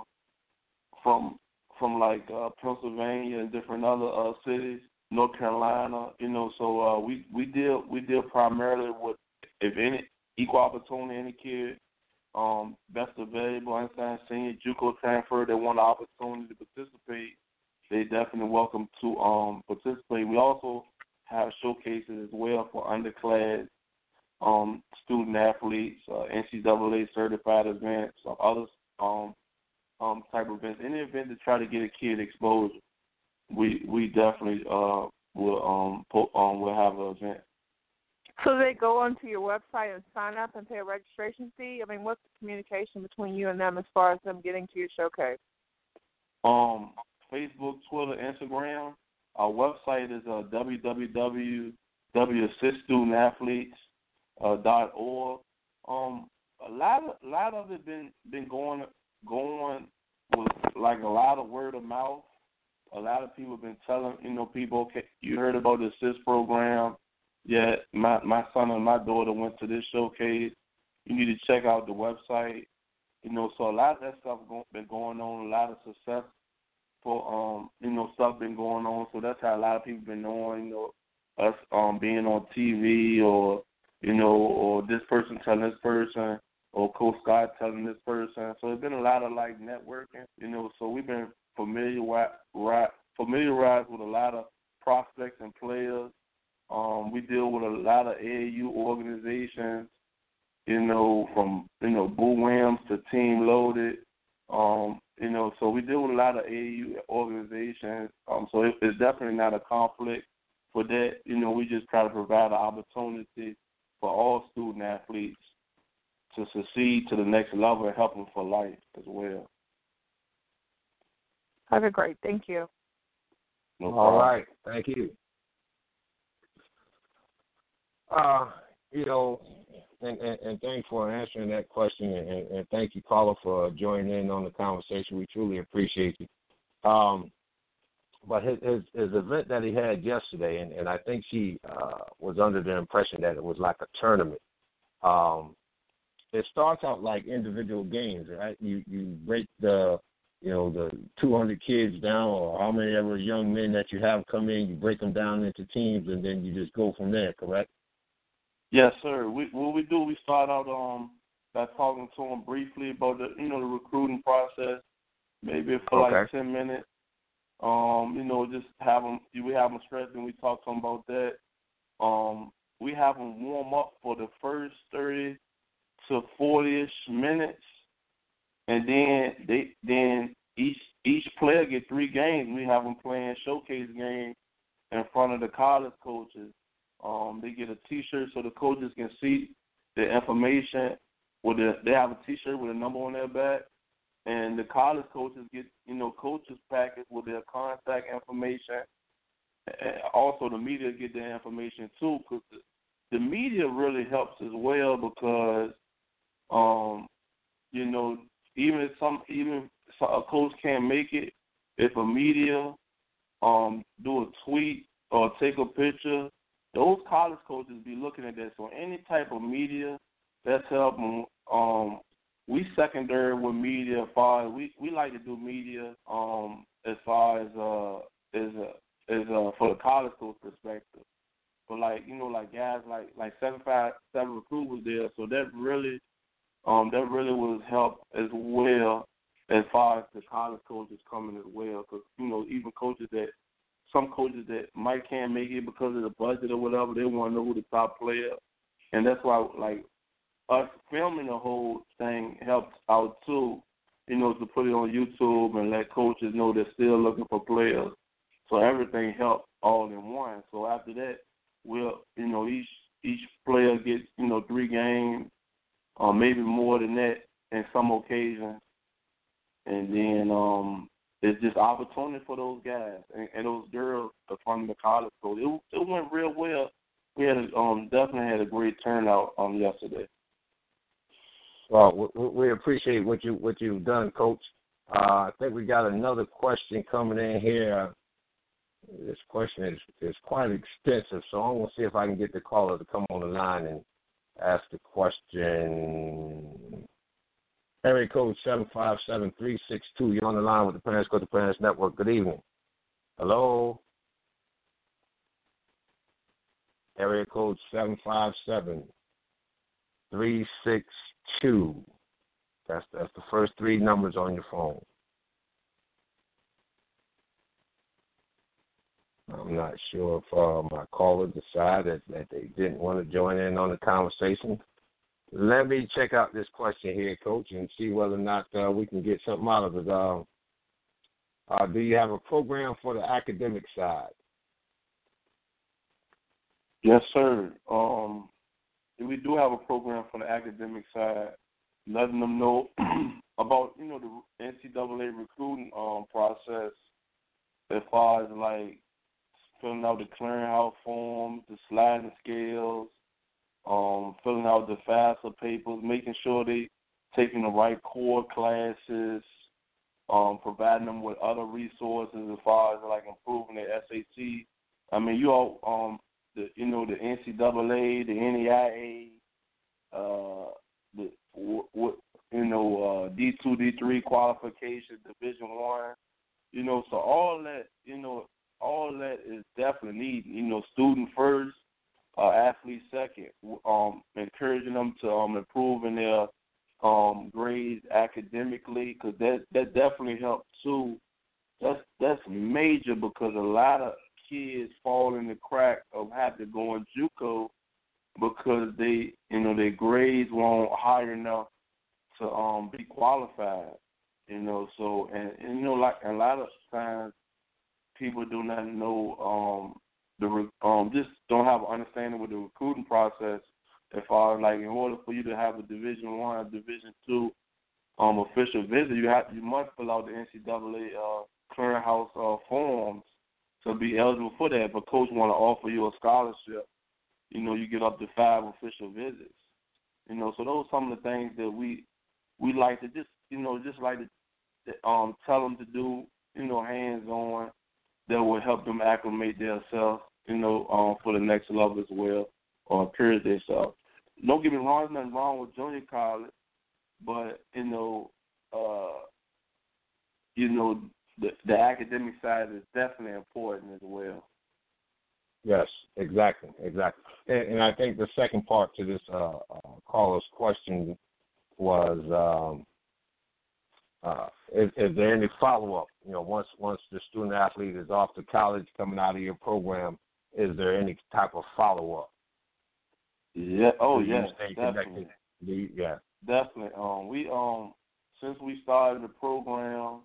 from from like uh, Pennsylvania and different other uh, cities. North Carolina, you know, so uh, we we deal we deal primarily with, if any, equal opportunity, any kid, um, best available, unsigned senior, JUCO transfer that want the opportunity to participate, they definitely welcome to um participate. We also have showcases as well for underclass um student athletes, uh, N C double A certified events, or other um um type of events. Any event to try to get a kid exposure. We we definitely uh will um put, um will have an event. So they go onto your website and sign up and pay a registration fee? I mean, what's the communication between you and them as far as them getting to your showcase? Um, Facebook, Twitter, Instagram. Our website is uh, w w w dot assist student athletes dot org. Um, a lot of a lot of it been been going going with like a lot of word of mouth. A lot of people have been telling, you know, people, okay, you heard about the assist program. Yeah, my my son and my daughter went to this showcase. You need to check out the website. You know, so a lot of that stuff go, been going on. A lot of success for, um, you know, stuff been going on. So that's how a lot of people been knowing, you know, us um being on T V or, you know, or this person telling this person or Coach Scott telling this person. So it's been a lot of like networking, you know. So we've been familiar familiarized with a lot of prospects and players. Um, we deal with a lot of A A U organizations, you know, from, you know, Boo Williams to Team Loaded. Um, you know, so we deal with a lot of A A U organizations. Um, so it, it's definitely not a conflict for that, you know, we just try to provide an opportunity for all student athletes to succeed to the next level and help them for life as well. Okay, great. Thank you. No All right. Thank you. Uh, you know, and, and, and thanks for answering that question, and, and thank you, caller, for joining in on the conversation. We truly appreciate you. Um, but his, his his event that he had yesterday, and, and I think she uh, was under the impression that it was like a tournament. Um, it starts out like individual games, right? You you break the you know the two hundred kids down, or how many ever young men that you have come in, you break them down into teams, and then you just go from there. Correct? Yes, sir. We, what we do, we start out um by talking to them briefly about the you know the recruiting process, maybe for Okay. like ten minutes. Um, you know, just have them. We have them stretch and we talk to them about that. Um, we have them warm up for the first thirty to forty-ish minutes, and then they then each each player get three games. We have them playing showcase games in front of the college coaches. Um, they get a T-shirt so the coaches can see the information. With the, they have a T-shirt with a number on their back, and the college coaches get, you know, coaches packets with their contact information. And also, the media get their information too, because the, the media really helps as well because, um, you know, even if some even if a coach can't make it, if a media um do a tweet or take a picture, those college coaches be looking at that. So any type of media that's helping. Um, we secondary with media as far as we, we like to do media um as far as uh as uh, as uh for the college coach perspective. But like you know like guys like like seven five seven recruit was there, so that really um that really was help as well as far as the college coaches coming as well, because you know even coaches that. Some coaches that might can't make it because of the budget or whatever, they want to know who the top player. And that's why, like, us filming the whole thing helps out, too, you know, to put it on YouTube and let coaches know they're still looking for players. So everything helps all in one. So after that, we'll, you know, each each player gets, you know, three games, or maybe more than that in some occasions. And then, um, it's just opportunity for those guys and, and those girls from the college. So it, it went real well. We had a, um, definitely had a great turnout um, yesterday. Well, we, we appreciate what you what you've done, Coach. Uh, I think we got another question coming in here. This question is, is quite extensive, so I'm going to see if I can get the caller to come on the line and ask the question. Area code seven five seven, three six two. You're on the line with the Parents Go to Parents Network. Good evening. Hello? Area code seven five seven, three six two. That's, that's the first three numbers on your phone. I'm not sure if uh, my caller decided that they didn't want to join in on the conversation. Let me check out this question here, Coach, and see whether or not uh, we can get something out of it. Uh, uh, do you have a program for the academic side? Yes, sir. Um, we do have a program for the academic side, letting them know about, you know, the N C double A recruiting um, process as far as, like, filling out the clearinghouse forms, the sliding scales, Um, filling out the FAFSA papers, making sure they taking the right core classes, um, providing them with other resources as far as like improving their S A T. I mean, you all, um, the you know the N C double A, the N A I A, uh, the w- w- you know uh, D two, D three qualification, Division One, you know, so all that you know, all that is definitely needed. You know, student first. Uh, athlete second, um, encouraging them to um, improve in their um, grades academically, because that, that definitely helps too. That's that's major because a lot of kids fall in the crack of having to go in JUCO because they, you know, their grades weren't high enough to um, be qualified. You know, so and, and you know, like a lot of times people do not know. Um, the um just don't have an understanding with the recruiting process. As far as like in order for you to have a Division One, Division Two um official visit, you have you must fill out the N C double A uh, clearinghouse uh, forms to be eligible for that. But coach want to offer you a scholarship. You know, you get up to five official visits. You know, so those are some of the things that we we like to just you know just like to um tell them to do. You know, hands on that will help them acclimate themselves. You know, um for the next level as well, or period themselves. Don't get me wrong, there's nothing wrong with junior college, but you know, uh, you know, the, the academic side is definitely important as well. Yes, exactly, exactly. And, and I think the second part to this uh, uh, caller's question was, um, uh, is, is there any follow-up? You know, once once the student athlete is off to college, coming out of your program, is there any type of follow-up? Yeah. Oh, Do you yes, stay definitely. connected? Do you, yeah. Definitely. Um, we um since we started the program,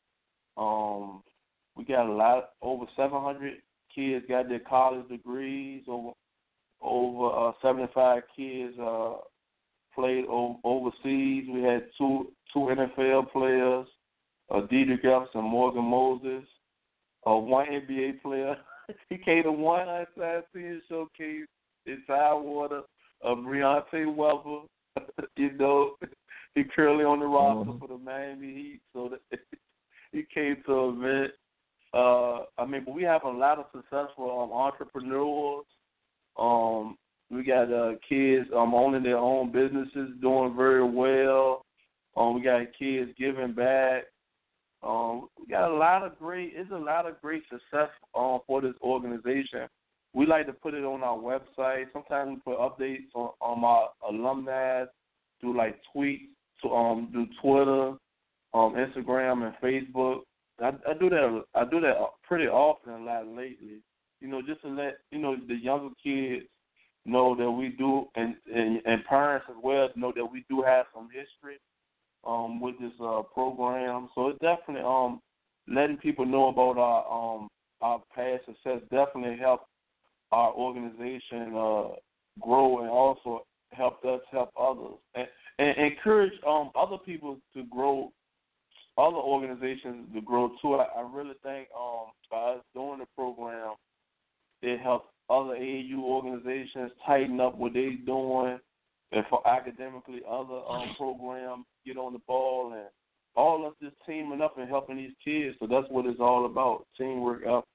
um, we got a lot over seven hundred kids got their college degrees. Over over uh, seventy-five kids uh, played o- overseas. We had two two N F L players, uh, Deidre Jefferson, Morgan Moses, uh, one N B A player. He came to one Unsigned Senior Showcase in Tidewater. Uh, Breontae Weber, you know, he currently on the roster mm-hmm. for the Miami Heat, so that he came to an event. Uh, I mean, but we have a lot of successful um, entrepreneurs. Um, we got uh, kids um, owning their own businesses, doing very well. Um, we got kids giving back. Um, we got a lot of great. It's a lot of great success um, for this organization. We like to put it on our website. Sometimes we put updates on, on our alumni, do like tweets, to, um, do Twitter, um, Instagram, and Facebook. I, I do that. I do that pretty often a lot lately. You know, just to let you know the younger kids know that we do, and and, and parents as well know that we do have some history um, with this uh, program. So it's definitely um, letting people know about our um, our past success definitely helped our organization uh, grow, and also helped us help others, and, and encourage um, other people to grow, other organizations to grow too. I, I really think um, by us doing the program, it helps other A A U organizations tighten up what they're doing, and for academically other um, programs get on the ball, and all of us just teaming up and helping these kids. So that's what it's all about, teamwork effort.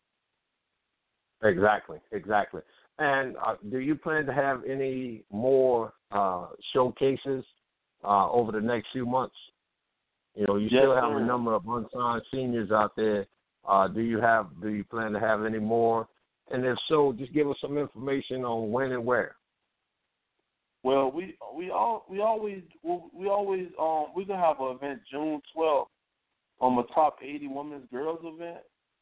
Exactly, exactly. And uh, do you plan to have any more uh, showcases uh, over the next few months? You know, you yes, still have sir. a number of unsigned seniors out there. Uh, do you have? Do you plan to have any more? And if so, just give us some information on when and where. Well, we we all we always we always um we're gonna have an event June twelfth on the top eighty women's girls event.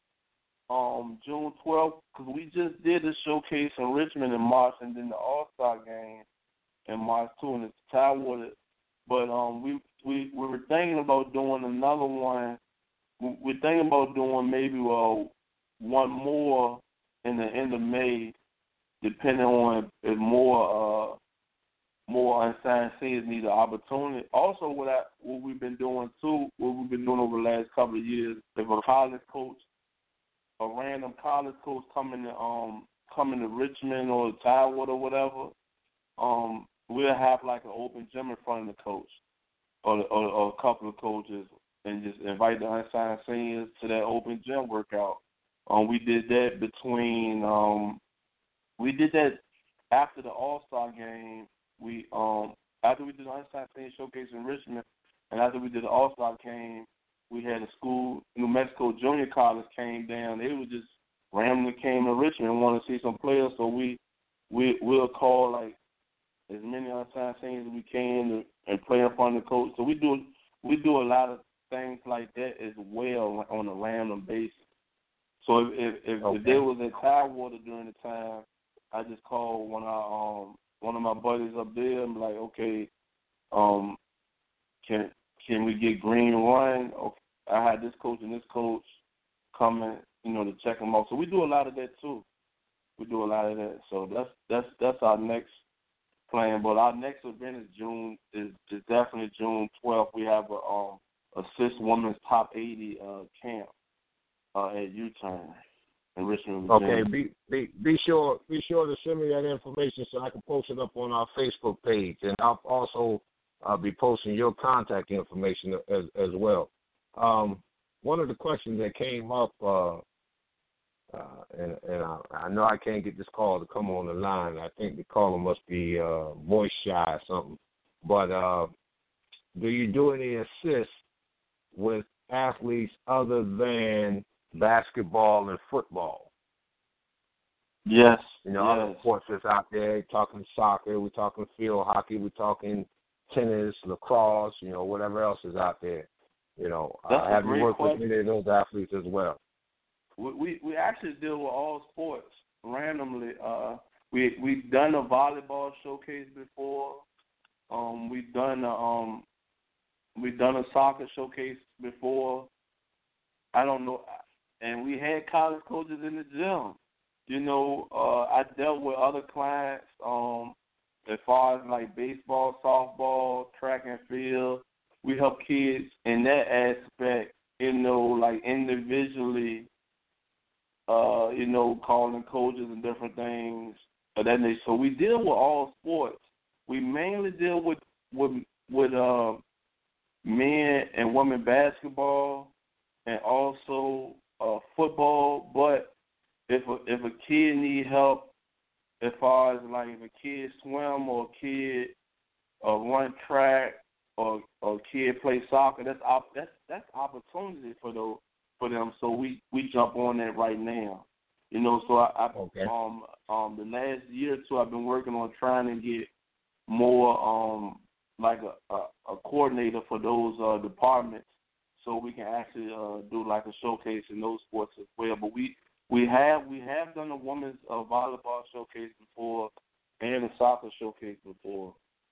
Um, June twelfth, because we just did a showcase in Richmond in March, and then the All Star game in March too, and it's Tidewater. But um, we we we were thinking about doing another one. We're thinking about doing maybe well one more in the end of May, depending on if more uh more unsigned seniors need an opportunity. Also, what I what we've been doing too, what we've been doing over the last couple of years, if a college coach, a random college coach coming to um coming to Richmond or Tidewater or whatever, um, we'll have like an open gym in front of the coach or, or, or a couple of coaches, and just invite the unsigned seniors to that open gym workout. Um, we did that between um, we did that after the All Star game. We um after we did the unsigned senior showcase in Richmond, and after we did the All Star game, we had a school, New Mexico Junior College came down. They were just randomly came to Richmond and wanted to see some players. So we we we'll call like as many unsigned seniors as we can to, and play in front of the coach. So we do we do a lot of things like that as well on a random basis. So if if, if, okay. if there was in Tidewater during the time, I just called one of our, um one of my buddies up there and be like, okay, um, can can we get Green Run? Okay, I had this coach and this coach coming, you know, to check them out. So we do a lot of that too. We do a lot of that. So that's that's that's our next plan. But our next event is June is, is definitely June twelfth. We have a um Assist Women's Top eighty uh, camp uh, at U-Turn in Richmond, Virginia. Okay, be, be be sure be sure to send me that information so I can post it up on our Facebook page, and I'll also uh, be posting your contact information as as well. Um, one of the questions that came up, uh, uh, and, and I, I know I can't get this call to come on the line. I think the caller must be uh, voice shy or something. But uh, do you do any assists with athletes other than basketball and football? Yes. You know, yes. other sports that's out there. We're talking soccer, we're talking field hockey, we're talking tennis, lacrosse, you know, whatever else is out there. You know, uh, have you worked with any of those athletes as well? We, we we actually deal with all sports randomly. Uh, we we've done a volleyball showcase before. Um, we've done a, um, we've done a soccer showcase before. I don't know, and we had college coaches in the gym. You know, uh, I dealt with other clients um, as far as like baseball, softball, track and field. We help kids in that aspect. You know, like individually. Uh, you know, calling coaches and different things. But then they, so we deal with all sports. We mainly deal with with with uh, men and women basketball and also uh, football. But if a, if a kid need help, as far as like if a kid swim or a kid uh, run track or or a kid play soccer, that's op- that's that's opportunity for those. For them, so we, we jump on that right now, you know. So I, I okay. um um the last year or two I've been working on trying to get more um like a, a, a coordinator for those uh, departments, so we can actually uh, do like a showcase in those sports as well. But we, we have we have done a women's uh, volleyball showcase before and a soccer showcase before.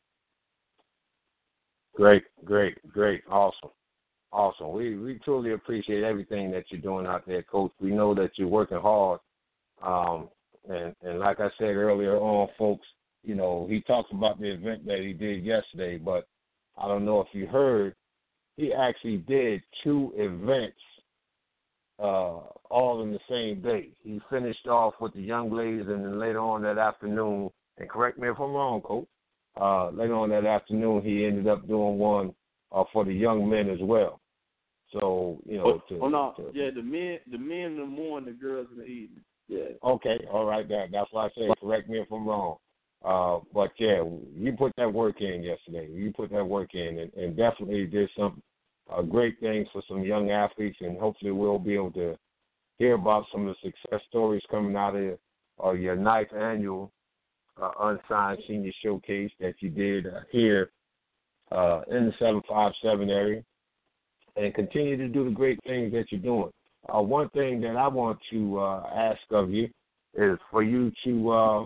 Great, great, great, awesome. Awesome. We we truly appreciate everything that you're doing out there, Coach. We know that you're working hard. Um, and, and like I said earlier on, folks, you know, he talked about the event that he did yesterday, but I don't know if you heard, he actually did two events uh, all in the same day. He finished off with the young ladies, and then later on that afternoon, and correct me if I'm wrong, Coach, uh, later on that afternoon he ended up doing one Uh, for the young men as well. So, you know. Oh, to, oh no, to, yeah, the men, the men in the morning, the girls in the evening. Yeah. Okay, all right, that, that's why I say, correct me if I'm wrong. Uh, but, yeah, you put that work in yesterday. You put that work in and, and definitely did some uh, great things for some young athletes, and hopefully we'll be able to hear about some of the success stories coming out of uh, your ninth annual uh, Unsigned Senior Showcase that you did uh, here Uh, in the seven five seven area, and continue to do the great things that you're doing. Uh, one thing that I want to uh, ask of you is for you to, uh,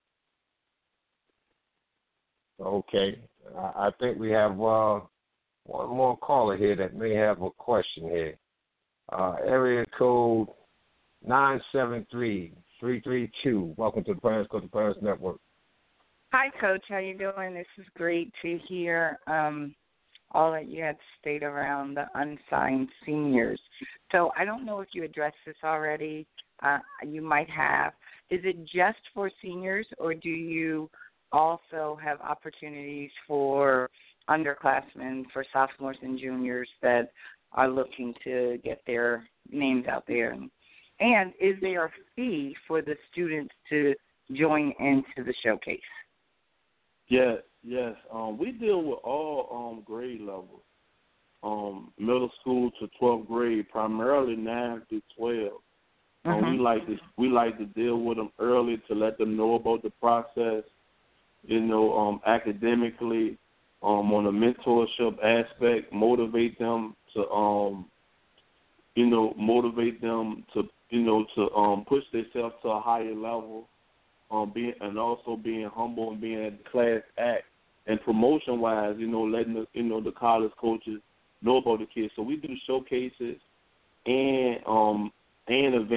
okay, I, I think we have uh, one more caller here that may have a question here. Uh, area code nine seven three, three three two. Welcome to the Parents Coach Parents Network. Hi, Coach. How you doing? This is great to hear um, all that you had to state around the unsigned seniors. So I don't know if you addressed this already. Uh, you might have. Is it just for seniors, or do you also have opportunities for underclassmen, for sophomores and juniors that are looking to get their names out there? And is there a fee for the students to join into the showcase? Yes, yes. Um, we deal with all um, grade levels, um, middle school to twelfth grade, primarily nine through twelve. Um, mm-hmm. We like to we like to deal with them early to let them know about the process, you know, um, academically, um, on a mentorship aspect, motivate them to, um, you know, motivate them to, you know, to um, push themselves to a higher level. Um, being and also being humble and being at the class act, and promotion wise, you know, letting the, you know the college coaches know about the kids. So we do showcases and um and events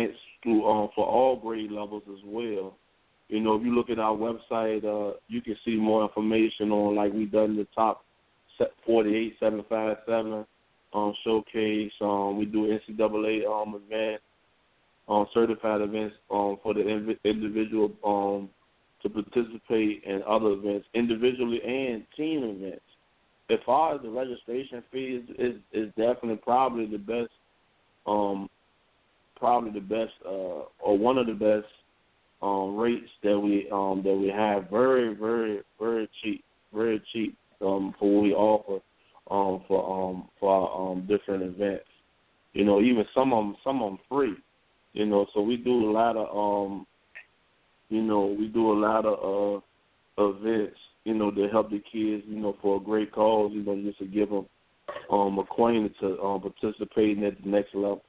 through um, for all grade levels as well. You know, if you look at our website, uh, you can see more information on, like we done the top forty-eight, seven five seven um, showcase. Um, we do N C double A um, events, um, certified events um, for the inv- individual um, to participate in other events, individually and team events. As far as the registration fee is, is, is definitely probably the best, um, probably the best, uh, or one of the best um, rates that we um, that we have. Very, very, very cheap, very cheap um, for what we offer um, for um, for our, um, different events. You know, even some of them, some of them free. You know, so we do a lot of, um, you know, we do a lot of uh, events. You know, to help the kids. You know, for a great cause. You know, just to give them um, acquainted to um, participating at the next level.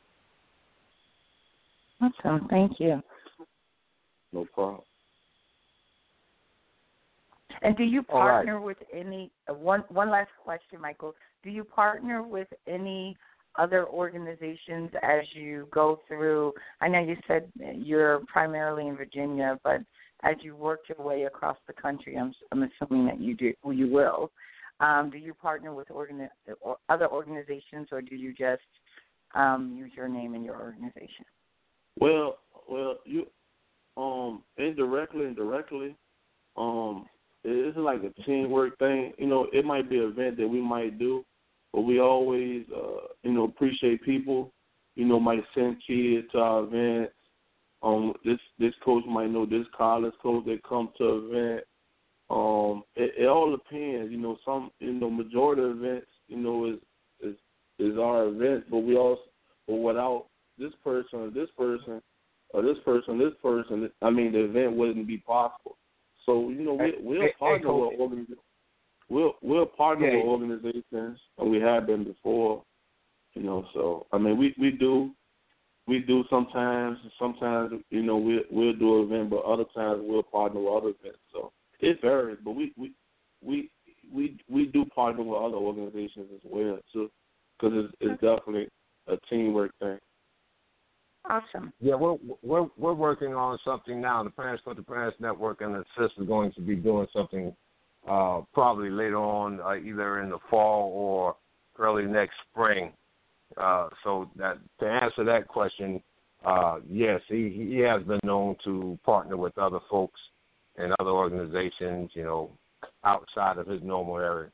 Awesome. Thank you. No problem. And do you All partner right. with any uh, one one last question, Michael? Do you partner with any other organizations as you go through? I know you said you're primarily in Virginia, but as you work your way across the country, I'm, I'm assuming that you do. You will. Um, do you partner with organi- or other organizations, or do you just um, use your name in your organization? Well, well, you um indirectly, indirectly, um, it's like a teamwork thing. You know, it might be an event that we might do, but we always, uh, you know, appreciate people. You know, might send kids to our events. Um, this this coach might know this college coach that come to an event. Um, it, it all depends. You know, some you know majority of events, you know, is is is our event, but we also, but without this person or this person or this person, this person, I mean, the event wouldn't be possible. So, you know, we, we'll hey, partner hey, with organizations. We'll, we'll partner yeah. with organizations, and we have been before, you know. So, I mean, we, we do we do sometimes. Sometimes, you know, we, we'll do an event, but other times we'll partner with other events. So it varies, but we we we we, we do partner with other organizations as well, too, because it's, it's definitely a teamwork thing. Awesome. Yeah, we're we're we're working on something now. The Parents Coach to Parents Network and the assist is going to be doing something uh, probably later on, uh, either in the fall or early next spring. Uh, so that to answer that question, uh, yes, he he has been known to partner with other folks and other organizations, you know, outside of his normal area.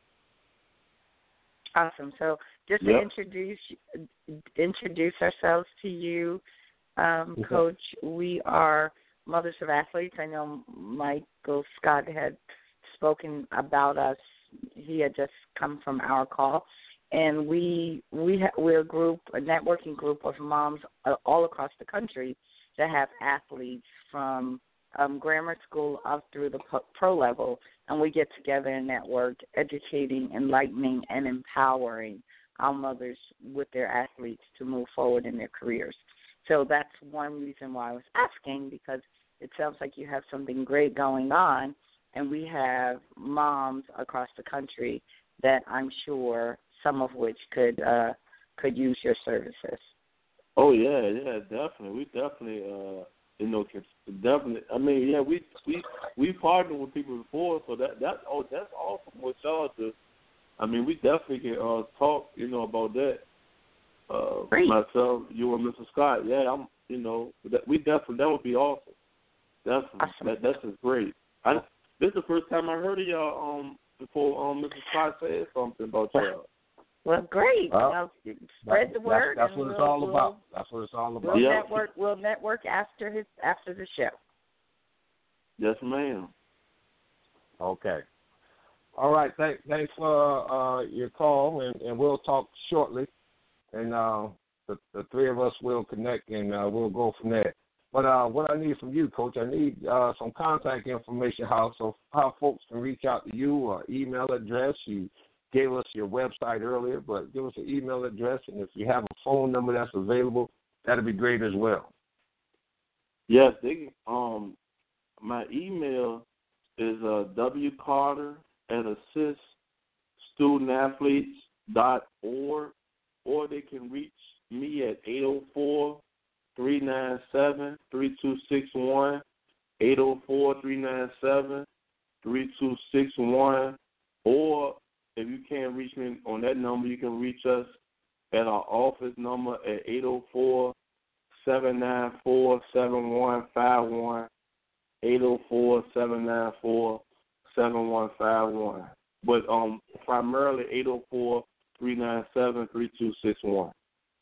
Awesome. So just to yep. introduce introduce ourselves to you, um, okay. Coach, we are Mothers of Athletes. I know Michael Scott had spoken about us. He had just come from our call, and we we ha- we're a group, a networking group of moms uh, all across the country that have athletes from um, grammar school up through the pro level, and we get together and network, educating, enlightening, and empowering our mothers with their athletes to move forward in their careers. So that's one reason why I was asking, because it sounds like you have something great going on, and we have moms across the country that I'm sure some of which could uh, could use your services. Oh yeah, yeah, definitely. We definitely, uh, you know, can definitely. I mean, yeah, we we we partnered with people before, so that that oh, that's awesome what y'all do. I mean, we definitely can uh, talk, you know, about that. Uh, myself, you and Mister Scott, yeah, I'm, you know, that, we definitely that would be awesome. Definitely, awesome. that that's just great. I this is the first time I heard of y'all um before um Mister Scott said something about y'all. Well, great. Well, well, spread the word. That's, that's and what it's we'll, all we'll, about. That's what it's all about. We'll yep. network. We'll network after his after the show. Yes, ma'am. Okay. All right. Thank, thanks for uh, your call, and, and we'll talk shortly. And uh, the, the three of us will connect, and uh, we'll go from there. But uh, what I need from you, Coach, I need uh, some contact information, how so how folks can reach out to you, or email address. You gave us your website earlier, but give us an email address, and if you have a phone number that's available, that'd be great as well. Yes, they, um, my email is uh, w carter at assist student athletes dot org, or they can reach me at eight oh four, three nine seven, three two six one, eight zero four, three nine seven, three two six one. Or if you can't reach me on that number, you can reach us at our office number at eight zero four, seven nine four, seven one five one, eight zero four, seven nine four, seven one five one. But um, primarily eight zero four, three nine seven, three two six one.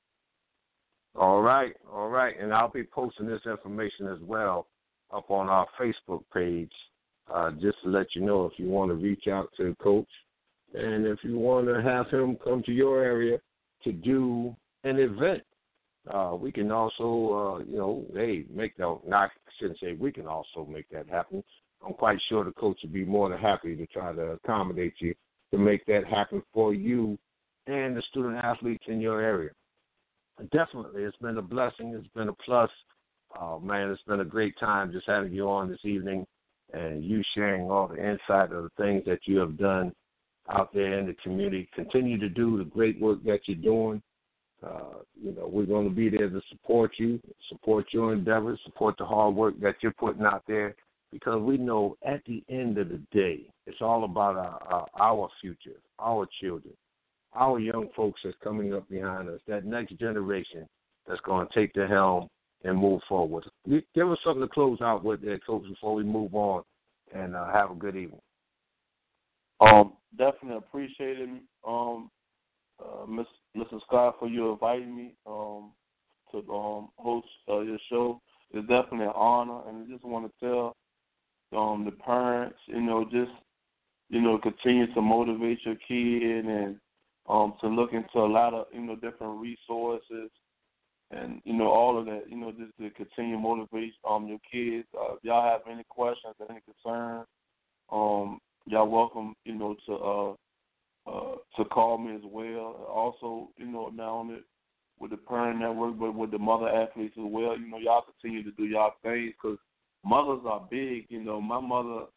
All right, all right. And I'll be posting this information as well up on our Facebook page, uh, just to let you know if you want to reach out to Coach and if you want to have him come to your area to do an event. Uh, we can also, uh, you know, hey, make that, not, I shouldn't say we can also make that happen. I'm quite sure the coach would be more than happy to try to accommodate you to make that happen for you and the student athletes in your area. Definitely, it's been a blessing. It's been a plus. Uh, man, it's been a great time just having you on this evening and you sharing all the insight of the things that you have done out there in the community. Continue to do the great work that you're doing. Uh, you know, we're going to be there to support you, support your endeavors, support the hard work that you're putting out there, because we know at the end of the day, it's all about our, our, our future, our children, our young folks that's coming up behind us, that next generation that's going to take the helm and move forward. Give us something to close out with there, Coach, before we move on, and uh, have a good evening. Um, definitely appreciate it, um, uh, Miss Missus Scott, for you inviting me um, to um, host uh, your show. It's definitely an honor, and I just want to tell um, the parents, you know, just, you know, continue to motivate your kid and um, to look into a lot of, you know, different resources and, you know, all of that, you know, just to continue to motivate um, your kids. Uh, if y'all have any questions, any concerns, um, y'all welcome, you know, to uh, uh, to call me as well. Also, you know, not only with the parent network, but with the mother athletes as well. You know, y'all continue to do y'all things because mothers are big. You know, my mother,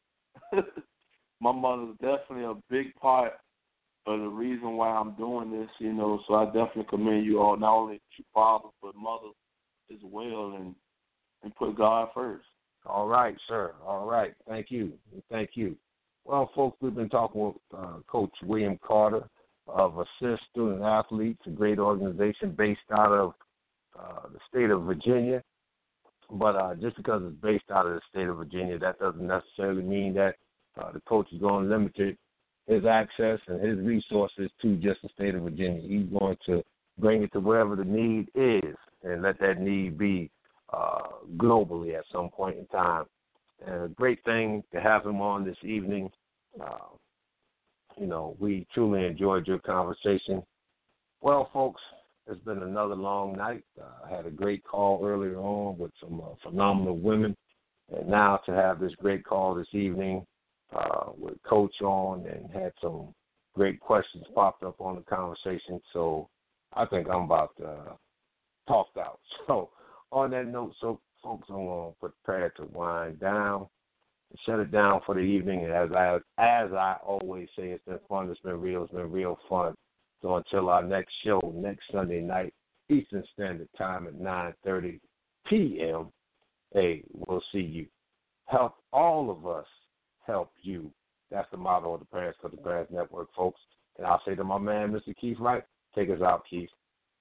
my mother's definitely a big part of the reason why I'm doing this. You know, so I definitely commend you all, not only fathers but mothers as well, and and put God first. All right, sir. All right. Thank you. Thank you. Well, folks, we've been talking with uh, Coach William Carter of Assist Student Athletes, a great organization based out of uh, the state of Virginia. But uh, just because it's based out of the state of Virginia, that doesn't necessarily mean that uh, the coach is going to limit his access and his resources to just the state of Virginia. He's going to bring it to wherever the need is and let that need be uh, globally at some point in time. And a great thing to have him on this evening. Uh, you know, we truly enjoyed your conversation. Well, folks, it's been another long night. Uh, I had a great call earlier on with some uh, phenomenal women. And now to have this great call this evening uh, with Coach on and had some great questions popped up on the conversation. So I think I'm about uh, talked out. So on that note, so folks, I'm going to prepare to wind down and shut it down for the evening. And as I as I always say, it's been fun. It's been real. It's been real fun. So until our next show, next Sunday night, Eastern Standard Time at nine thirty p.m., hey, we'll see you. Help all of us help you. That's the motto of the Parents for the Parents Network, folks. And I'll say to my man, Mister Keith Wright, take us out, Keith.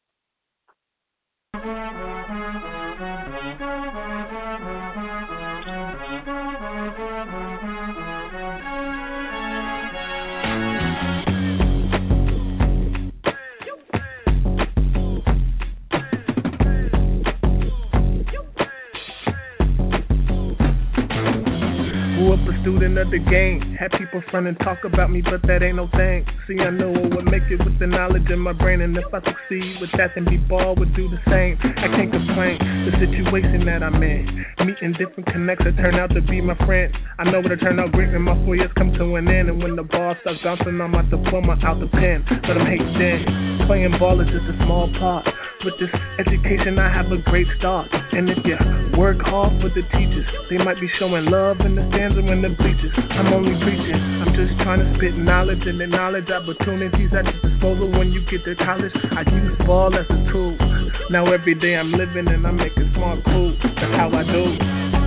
Student of the game, had people front and talk about me, but that ain't no thing. See, I know I would make it with the knowledge in my brain, and if I succeed with that, then B-Ball would do the same. I can't complain, the situation that I'm in, meeting different connects that turn out to be my friends. I know it'll turn out great when my four years come to an end, and when the ball starts bouncing, I'm out the diploma out the pen. But I'm hating then, playing ball is just a small part. With this education, I have a great start. And if you work hard for the teachers, they might be showing love in the stands or in the bleachers. I'm only preaching, I'm just trying to spit knowledge and acknowledge opportunities at your disposal when you get to college. I use ball as a tool. Now every day I'm living and I'm making smart moves. That's how I do.